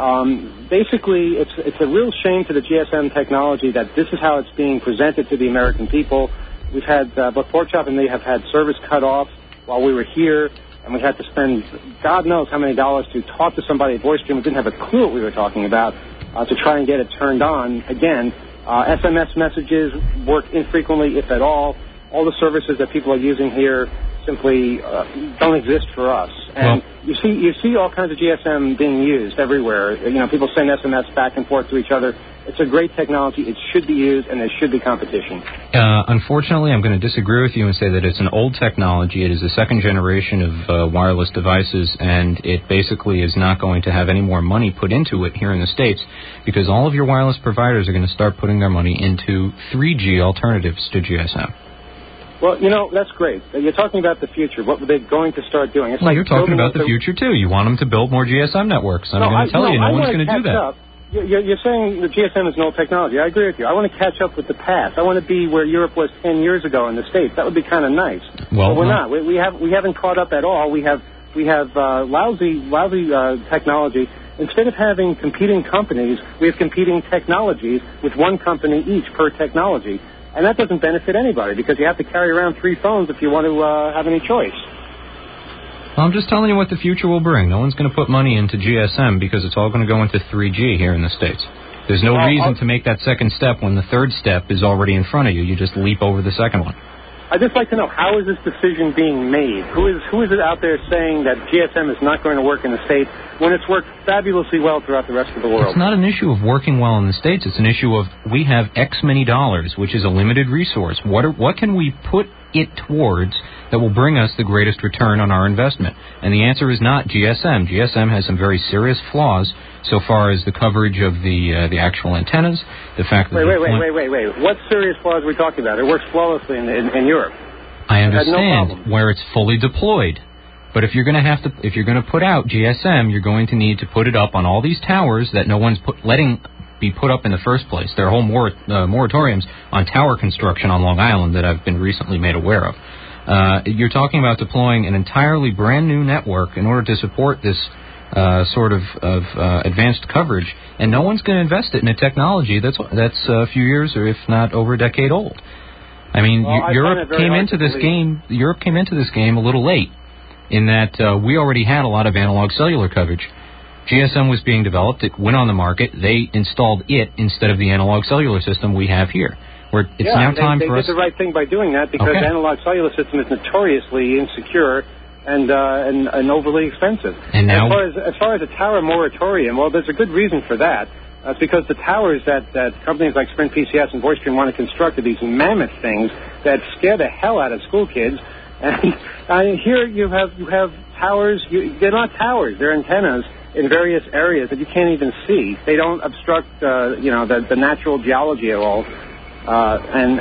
S3: Basically, it's a real shame to the GSM technology that this is how it's being presented to the American people. We've had, both Porkchop and me have had service cut off while we were here, and we had to spend God knows how many dollars to talk to somebody at VoiceStream who didn't have a clue what we were talking about to try and get it turned on. Again, SMS messages work infrequently, if at all. All the services that people are using here simply don't exist for us. And you see all kinds of GSM being used everywhere. People send SMS back and forth to each other. It's a great technology. It should be used, and there should be competition.
S5: Unfortunately, I'm going to disagree with you and say that it's an old technology. It is the second generation of wireless devices, and it basically is not going to have any more money put into it here in the States because all of your wireless providers are going to start putting their money into 3G alternatives to GSM.
S3: Well, that's great. You're talking about the future. What they're going to start doing.
S5: Well, you're talking about the future, too. You want them to build more GSM networks. I'm going to tell you, no one's going to do that.
S3: You're saying the GSM is an old technology. I agree with you. I want to catch up with the past. I want to be where Europe was 10 years ago in the States. That would be kind of nice.
S5: Well,
S3: but we're not. We haven't caught up at all. We have lousy technology. Instead of having competing companies, we have competing technologies with one company each per technology. And that doesn't benefit anybody because you have to carry around 3 phones if you want to have any choice.
S5: Well, I'm just telling you what the future will bring. No one's going to put money into GSM because it's all going to go into 3G here in the States. There's no reason to make that second step when the third step is already in front of you. You just leap over the second one.
S3: I'd just like to know, how is this decision being made? Who is it out there saying that GSM is not going to work in the States when it's worked fabulously well throughout the rest of the world?
S5: It's not an issue of working well in the States. It's an issue of we have X many dollars, which is a limited resource. What can we put it towards that will bring us the greatest return on our investment? And the answer is not GSM. GSM has some very serious flaws so far as the coverage of the actual antennas, the fact that...
S3: Wait. What serious flaws are we talking about? It works flawlessly in Europe.
S5: I understand,
S3: no problem.
S5: where it's fully deployed. But if you're going to put out GSM, you're going to need to put it up on all these towers that no one's letting be put up in the first place. There are whole moratoriums on tower construction on Long Island that I've been recently made aware of. You're talking about deploying an entirely brand new network in order to support this sort of advanced coverage, and no one's going to invest it in a technology that's a few years or if not over a decade old. I mean, Europe came into this game. Europe came into this game a little late, in that we already had a lot of analog cellular coverage. GSM was being developed. It went on the market. They installed it instead of the analog cellular system we have here. Where it's now time for us.
S3: They did the right thing by doing that, because the analog cellular system is notoriously insecure and overly expensive.
S5: And now,
S3: as far as a tower moratorium, well, there's a good reason for that. It's because the towers that companies like Sprint PCS and VoiceStream want to construct are these mammoth things that scare the hell out of school kids. And here you have towers. They're not towers. They're antennas in various areas that you can't even see. They don't obstruct the natural geology at all. And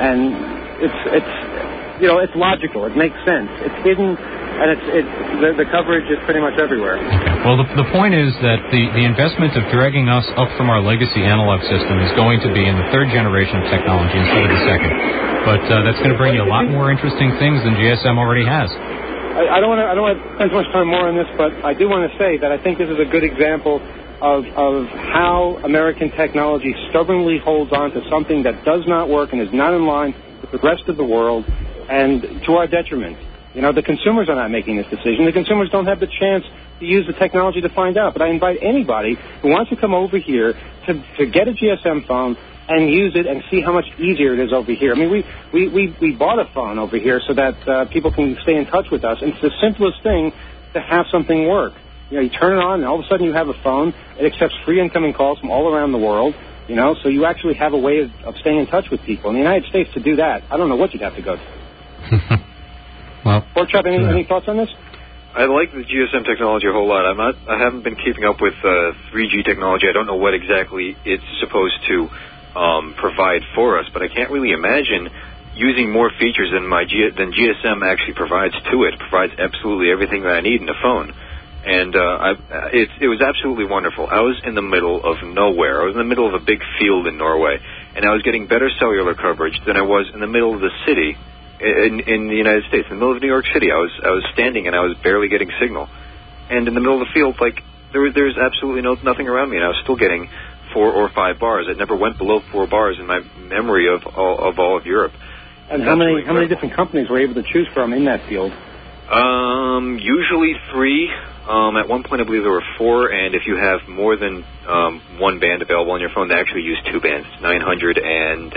S3: it's logical. It makes sense. It's hidden. And the coverage is pretty much everywhere.
S5: Well, the point is that the investment of dragging us up from our legacy analog system is going to be in the third generation of technology instead of the second. But that's going to bring you a lot more interesting things than GSM already has.
S3: I don't want to spend too much time more on this, but I do want to say that I think this is a good example of how American technology stubbornly holds on to something that does not work and is not in line with the rest of the world, and to our detriment. The consumers are not making this decision. The consumers don't have the chance to use the technology to find out. But I invite anybody who wants to come over here to get a GSM phone and use it and see how much easier it is over here. I mean, we bought a phone over here so that people can stay in touch with us. And it's the simplest thing to have something work. You turn it on, and all of a sudden you have a phone. It accepts free incoming calls from all around the world. So you actually have a way of staying in touch with people. In the United States, to do that, I don't know what you'd have to go to.
S5: Well,
S3: Porkchop, any thoughts on this?
S6: I like the GSM technology a whole lot. I haven't been keeping up with 3G technology. I don't know what exactly it's supposed to provide for us, but I can't really imagine using more features than GSM actually provides to it. It provides absolutely everything that I need in a phone. And it was absolutely wonderful. I was in the middle of nowhere. I was in the middle of a big field in Norway, and I was getting better cellular coverage than I was in the middle of the city in the United States. In the middle of New York City, I was standing and I was barely getting signal. And in the middle of the field, there's absolutely nothing around me, and I was still getting 4 or 5 bars. It never went below 4 bars in my memory of all of Europe.
S3: And how many different companies were able to choose from in that field?
S6: Usually 3. At one point, I believe there were 4, and if you have more than one band available on your phone, they actually use 2 bands, 900 and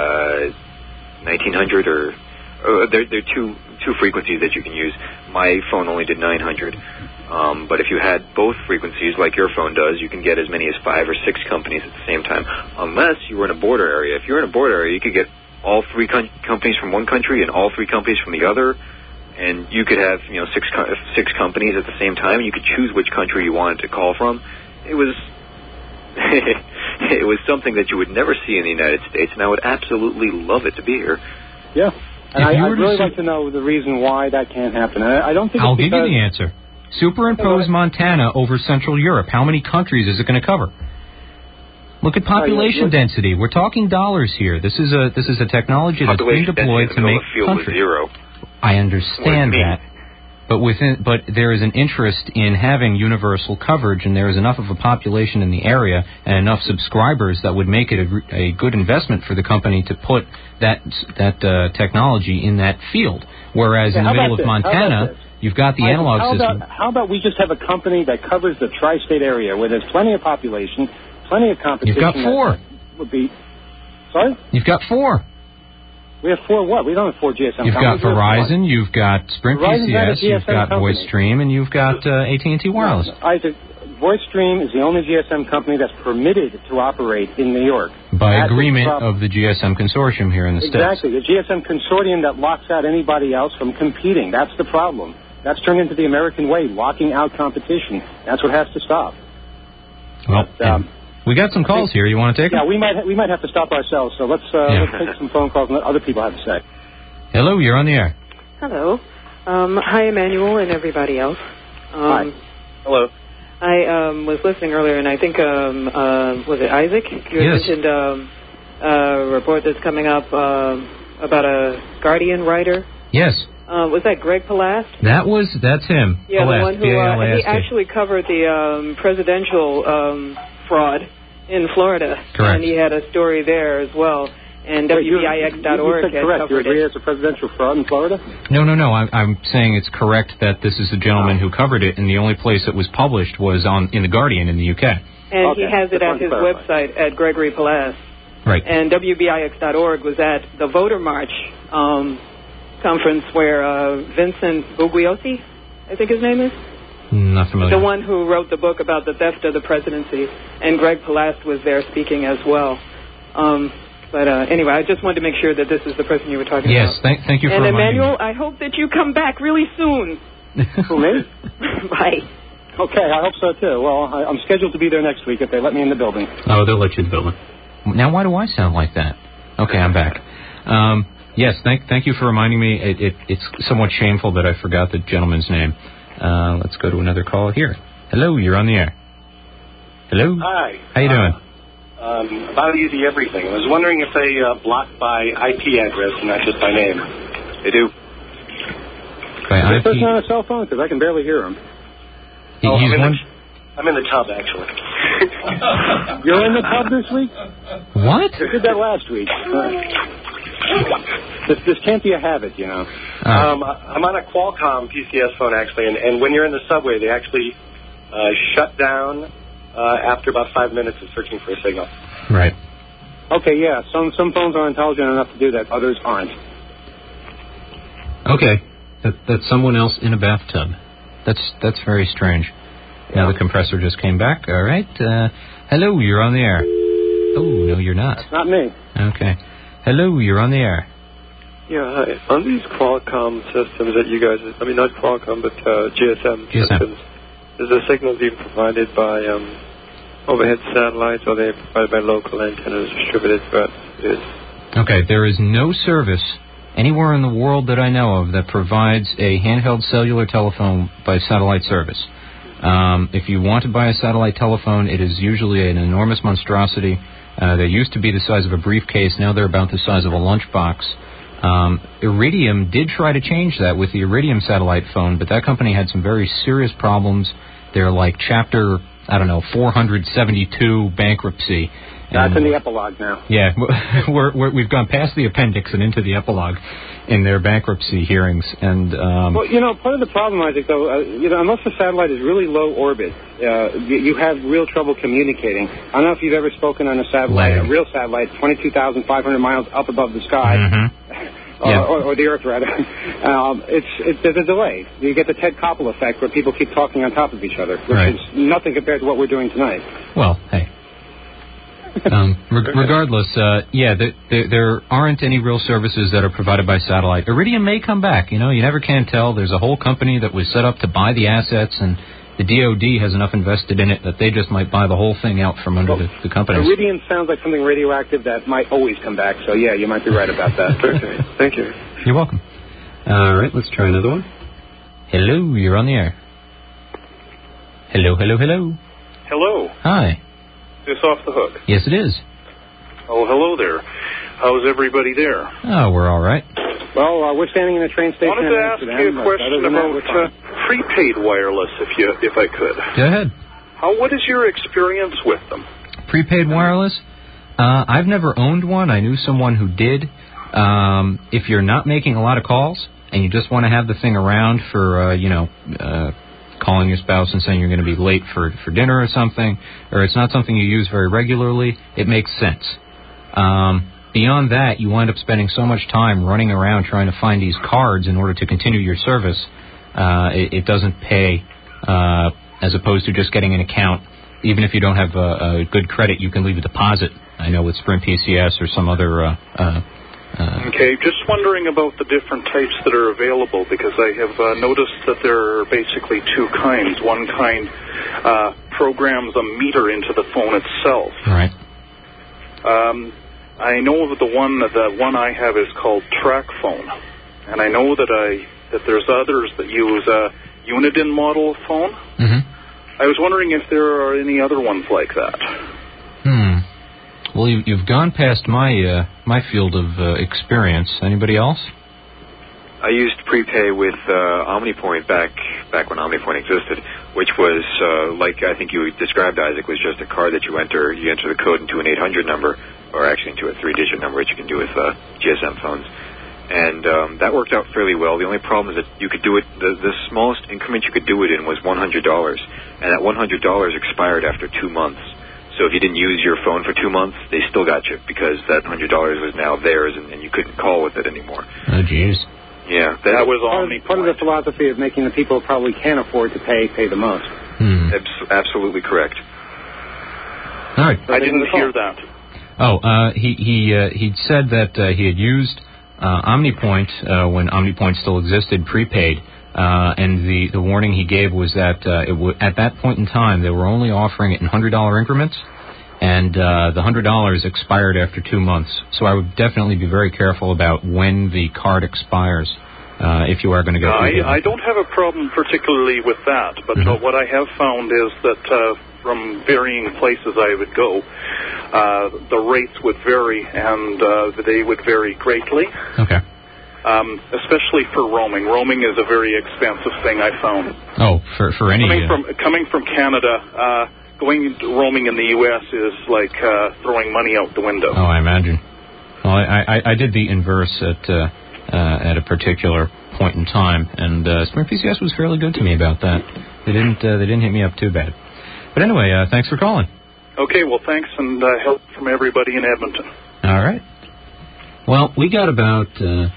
S6: 1900, or there are two frequencies that you can use. My phone only did 900, but if you had both frequencies, like your phone does, you can get as many as 5 or 6 companies at the same time, unless you were in a border area. If you're in a border area, you could get all 3 companies from one country and all 3 companies from the other. And you could have, 6 companies at the same time. You could choose which country you wanted to call from. It was, it was something that you would never see in the United States, and I would absolutely love it to be here.
S3: Yeah, and I'd really like to know the reason why that can't happen. I don't think.
S5: I'll give you the answer. Superimpose Montana over Central Europe. How many countries is it going to cover? Look at population density. We're talking dollars here. This is a technology that's being deployed to make countries.
S6: Zero.
S5: I understand that, but there is an interest in having universal coverage, and there is enough of a population in the area and enough subscribers that would make it a good investment for the company to put that technology in that field. Whereas in the middle of Montana, you've got the analog system.
S3: How about we just have a company that covers the tri-state area where there's plenty of population, plenty of competition?
S5: You've got 4.
S3: Would be, sorry?
S5: You've got 4.
S3: We have 4 what? We don't have 4 GSM
S5: You've got
S3: companies. We have 1.
S5: Verizon, you've got Sprint
S3: Verizon's not a
S5: PCS, you've
S3: GSM
S5: got
S3: company.
S5: VoiceStream, and you've got AT&T Wireless.
S3: Isaac, VoiceStream is the only GSM company that's permitted to operate in New York.
S5: By
S3: That's
S5: agreement
S3: the problem.
S5: of the GSM consortium here in the States.
S3: Exactly. The GSM consortium that locks out anybody else from competing. That's the problem. That's turned into the American way, locking out competition. That's what has to stop.
S5: Well, we got some calls here. You want to take them?
S3: Yeah, we might have to stop ourselves. So let's take some phone calls and let other people have to say.
S5: Hello, you're on the air.
S11: Hello. Hi, Emmanuel and everybody else.
S3: Hi.
S8: Hello.
S11: I was listening earlier, and I think, was it Isaac? You had mentioned a report that's coming up about a Guardian writer.
S5: Yes.
S11: Was that Greg Palast?
S5: That's him.
S11: Yeah,
S5: Palast,
S11: the one who he actually covered the presidential fraud in Florida.
S5: Correct.
S11: And he had a story there as well. And WBIX.org
S3: you said correct. You agree there's a presidential fraud in Florida?
S5: No. I'm saying it's correct that this is the gentleman who covered it, and the only place it was published was in the Guardian in the UK.
S11: And he has it at his website at Gregory Palast.
S5: Right.
S11: And WBIX.org was at the Voter March conference where Vincent Bugliosi, I think his name is?
S5: Not familiar.
S11: The one who wrote the book about the theft of the presidency. And Greg Palast was there speaking as well. But anyway, I just wanted to make sure that this is the person you were talking about.
S5: Yes, thank you for
S11: and
S5: reminding
S11: Emmanuel, I hope that you come back really soon.
S3: Who, me?
S11: Bye.
S3: Okay, I hope so too. Well, I'm scheduled to be there next week if they let me in the building.
S5: Oh, they'll let you in the building. Now, why do I sound like that? Okay, I'm back. Yes, thank you for reminding me. It's somewhat shameful that I forgot the gentleman's name. Let's go to another call here. Hello, you're on the air. Hello?
S12: Hi.
S5: How you doing?
S12: About Easy Everything. I was wondering if they block by IP address and not just by name. They do.
S5: By
S3: Is
S5: IP?
S3: this person on a cell phone? Because I can barely hear him.
S12: I'm in the tub, actually.
S3: You're in the tub this week?
S5: What?
S3: I did that last week. This can't be a habit, you know.
S12: I'm on a Qualcomm PCS phone, actually, and when you're in the subway, they actually shut down after about 5 minutes of searching for a signal.
S5: Right.
S3: Okay, yeah. Some phones are intelligent enough to do that. Others aren't.
S5: Okay. That's someone else in a bathtub. That's very strange. Now the compressor just came back. All right. Hello, you're on the air. Oh, no, you're not.
S3: That's not me.
S5: Okay. Hello, you're on the air.
S13: Yeah, hi. On these Qualcomm systems that you guys, I mean, not Qualcomm, but GSM systems, is the signal being provided by overhead satellites, or are they provided by local antennas distributed throughout it?
S5: Okay, there is no service anywhere in the world that I know of that provides a handheld cellular telephone by satellite service. If you want to buy a satellite telephone, it is usually an enormous monstrosity. They used to be the size of a briefcase. Now they're about the size of a lunchbox. Iridium did try to change that with the Iridium satellite phone, but that company had some very serious problems. They're like chapter, 472 bankruptcy.
S3: That's in the epilogue now.
S5: Yeah, we've gone past the appendix and into the epilogue in their bankruptcy hearings. And
S3: well, part of the problem, Isaac, though, unless the satellite is really low orbit, you have real trouble communicating. I don't know if you've ever spoken on a satellite, a real satellite, 22,500 miles up above the sky.
S5: Mm-hmm.
S3: Or the Earth, rather. There's a delay. You get the Ted Koppel effect where people keep talking on top of each other, which is nothing compared to what we're doing tonight.
S5: Well, hey. Regardless, there aren't any real services that are provided by satellite. Iridium may come back. You never can tell. There's a whole company that was set up to buy the assets, and the DOD has enough invested in it that they just might buy the whole thing out from under the companies.
S3: Iridium sounds like something radioactive that might always come back. So, yeah, you might be right about that.
S13: Okay, thank you.
S5: You're welcome. All right, let's try another one. Hello, you're on the air. Hello.
S14: Hello.
S5: Hi.
S14: This off the hook?
S5: Yes, it is.
S14: Oh, hello there. How's everybody there?
S5: Oh, we're all right.
S3: Well, we're standing in a train station.
S14: I wanted to ask you a question about prepaid wireless, if I could.
S5: Go ahead.
S14: What is your experience with them?
S5: Prepaid wireless? I've never owned one. I knew someone who did. If you're not making a lot of calls and you just want to have the thing around for, calling your spouse and saying you're going to be late for dinner or something, or it's not something you use very regularly, it makes sense. beyond that, you wind up spending so much time running around trying to find these cards in order to continue your service. It doesn't pay, as opposed to just getting an account. Even if you don't have a good credit, you can leave a deposit. I know with Sprint PCS or some other...
S14: Okay, just wondering about the different types that are available, because I have noticed that there are basically two kinds. One kind programs a meter into the phone itself.
S5: Right.
S14: I know that the one I have is called TrackPhone, and I know that there's others that use a Uniden model phone.
S5: Mm-hmm.
S14: I was wondering if there are any other ones like that.
S5: Well, you've gone past my field of experience. Anybody else?
S6: I used prepay with OmniPoint back when OmniPoint existed, which was like I think you described, Isaac, was just a card that you enter. You enter the code into an 800 number, or actually into a 3-digit number, which you can do with GSM phones. And that worked out fairly well. The only problem is that you could do it, the smallest increment you could do it in was $100, and that $100 expired after 2 months. So if you didn't use your phone for 2 months, they still got you, because that $100 was now theirs, and you couldn't call with it anymore.
S5: Oh, jeez.
S6: Yeah,
S14: that was
S3: part of the philosophy of making the people who probably can't afford to pay the most.
S6: Absolutely correct.
S5: All right.
S14: I didn't hear that.
S5: Oh, he'd said that he had used OmniPoint when OmniPoint still existed, prepaid, and the warning he gave was that at that point in time they were only offering it in $100 increments, and the $100 expired after 2 months. So I would definitely be very careful about when the card expires if you are going to go through
S14: I don't have a problem particularly with that, but what I have found is that from varying places I would go, the rates would vary, and they would vary greatly.
S5: Okay.
S14: Especially for roaming. Roaming is a very expensive thing, I found.
S5: Oh, for any...
S14: Coming from Canada, going roaming in the U.S. is like throwing money out the window.
S5: Oh, I imagine. Well, I did the inverse at a particular point in time, and Sprint PCS was fairly good to me about that. They didn't hit me up too bad. But anyway, thanks for calling.
S14: Okay, well, thanks, and help from everybody in Edmonton.
S5: All right. Well, we got about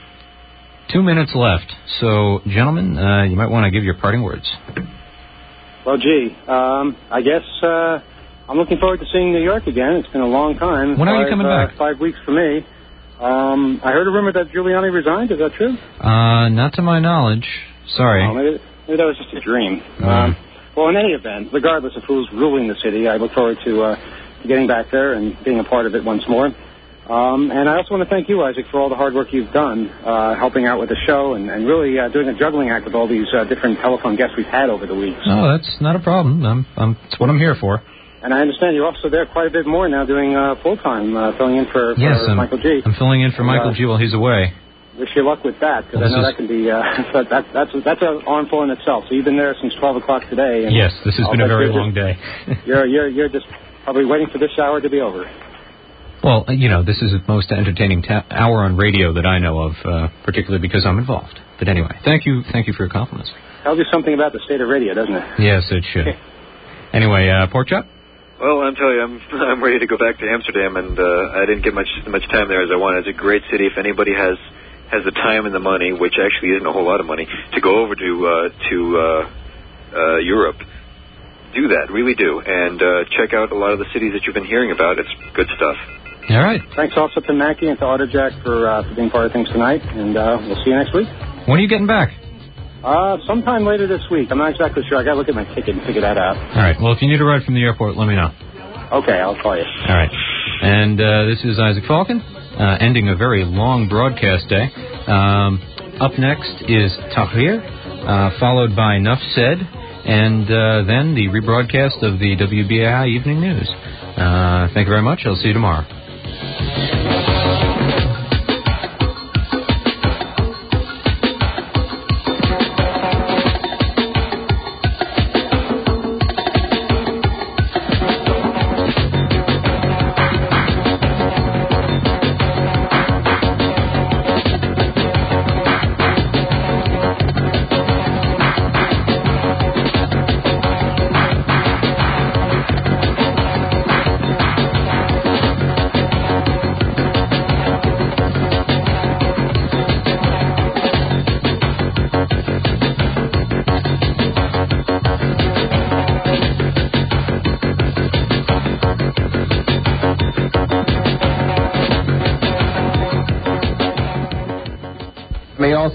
S5: 2 minutes left, so, gentlemen, you might want to give your parting words.
S3: Well, gee, I guess I'm looking forward to seeing New York again. It's been a long time.
S5: When are you coming back?
S3: 5 weeks for me. I heard a rumor that Giuliani resigned. Is that true?
S5: Not to my knowledge. Sorry.
S3: Oh, maybe that was just a dream. Well, in any event, regardless of who's ruling the city, I look forward to getting back there and being a part of it once more. And I also want to thank you, Isaac, for all the hard work you've done, helping out with the show and really doing a juggling act with all these different telephone guests we've had over the weeks.
S5: Oh, that's not a problem. It's what I'm here for.
S3: And I understand you're also there quite a bit more now doing full-time, filling in for Michael G.
S5: I'm filling in for Michael G. while he's away.
S3: Wish you luck with that, because I know that can be, that's an armful in itself. So you've been there since 12 o'clock today. And
S5: yes, this has been a very long day.
S3: You're just probably waiting for this hour to be over.
S5: Well, this is the most entertaining hour on radio that I know of, particularly because I'm involved. But anyway, thank you for your compliments.
S3: Tells you something about the state of radio, doesn't it?
S5: Yes, it should. Anyway, Pork Chop?
S6: Well, I'll tell you, I'm ready to go back to Amsterdam, and I didn't get much time there as I wanted. It's a great city. If anybody has the time and the money, which actually isn't a whole lot of money, to go over to Europe, do that, really do, and check out a lot of the cities that you've been hearing about. It's good stuff.
S5: All right.
S3: Thanks also to Mackie and to AutoJack for being part of things tonight, and we'll see you next week.
S5: When are you getting back?
S3: Sometime later this week. I'm not exactly sure. I got to look at my ticket and figure that out.
S5: All right. Well, if you need a ride from the airport, let me know.
S3: Okay, I'll call you.
S5: All right. And this is Isaac Falcon, ending a very long broadcast day. Up next is Tahrir, followed by Nuff Said, and then the rebroadcast of the WBAI Evening News. Thank you very much. I'll see you tomorrow.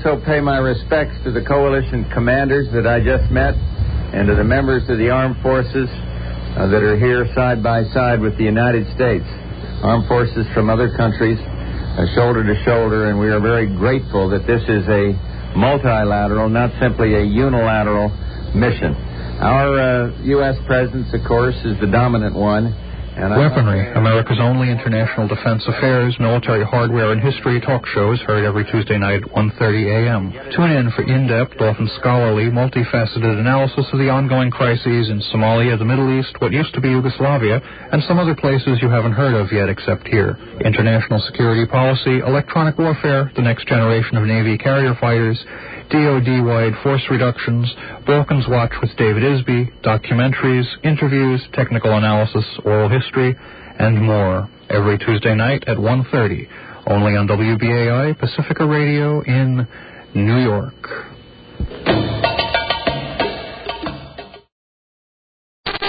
S15: also pay my respects to the coalition commanders that I just met and to the members of the armed forces that are here side by side with the United States. Armed forces from other countries, shoulder to shoulder, and we are very grateful that this is a multilateral, not simply a unilateral mission. Our U.S. presence, of course, is the dominant one.
S16: Weaponry, America's only international defense affairs, military hardware, and history talk shows heard every Tuesday night at 1:30 a.m. Tune in for in-depth, often scholarly, multifaceted analysis of the ongoing crises in Somalia, the Middle East, what used to be Yugoslavia, and some other places you haven't heard of yet except here. International security policy, electronic warfare, the next generation of Navy carrier fighters, DoD-wide force reductions, Balkans Watch with David Isby, documentaries, interviews, technical analysis, oral history, and more. Every Tuesday night at 1:30, only on WBAI Pacifica Radio in New York.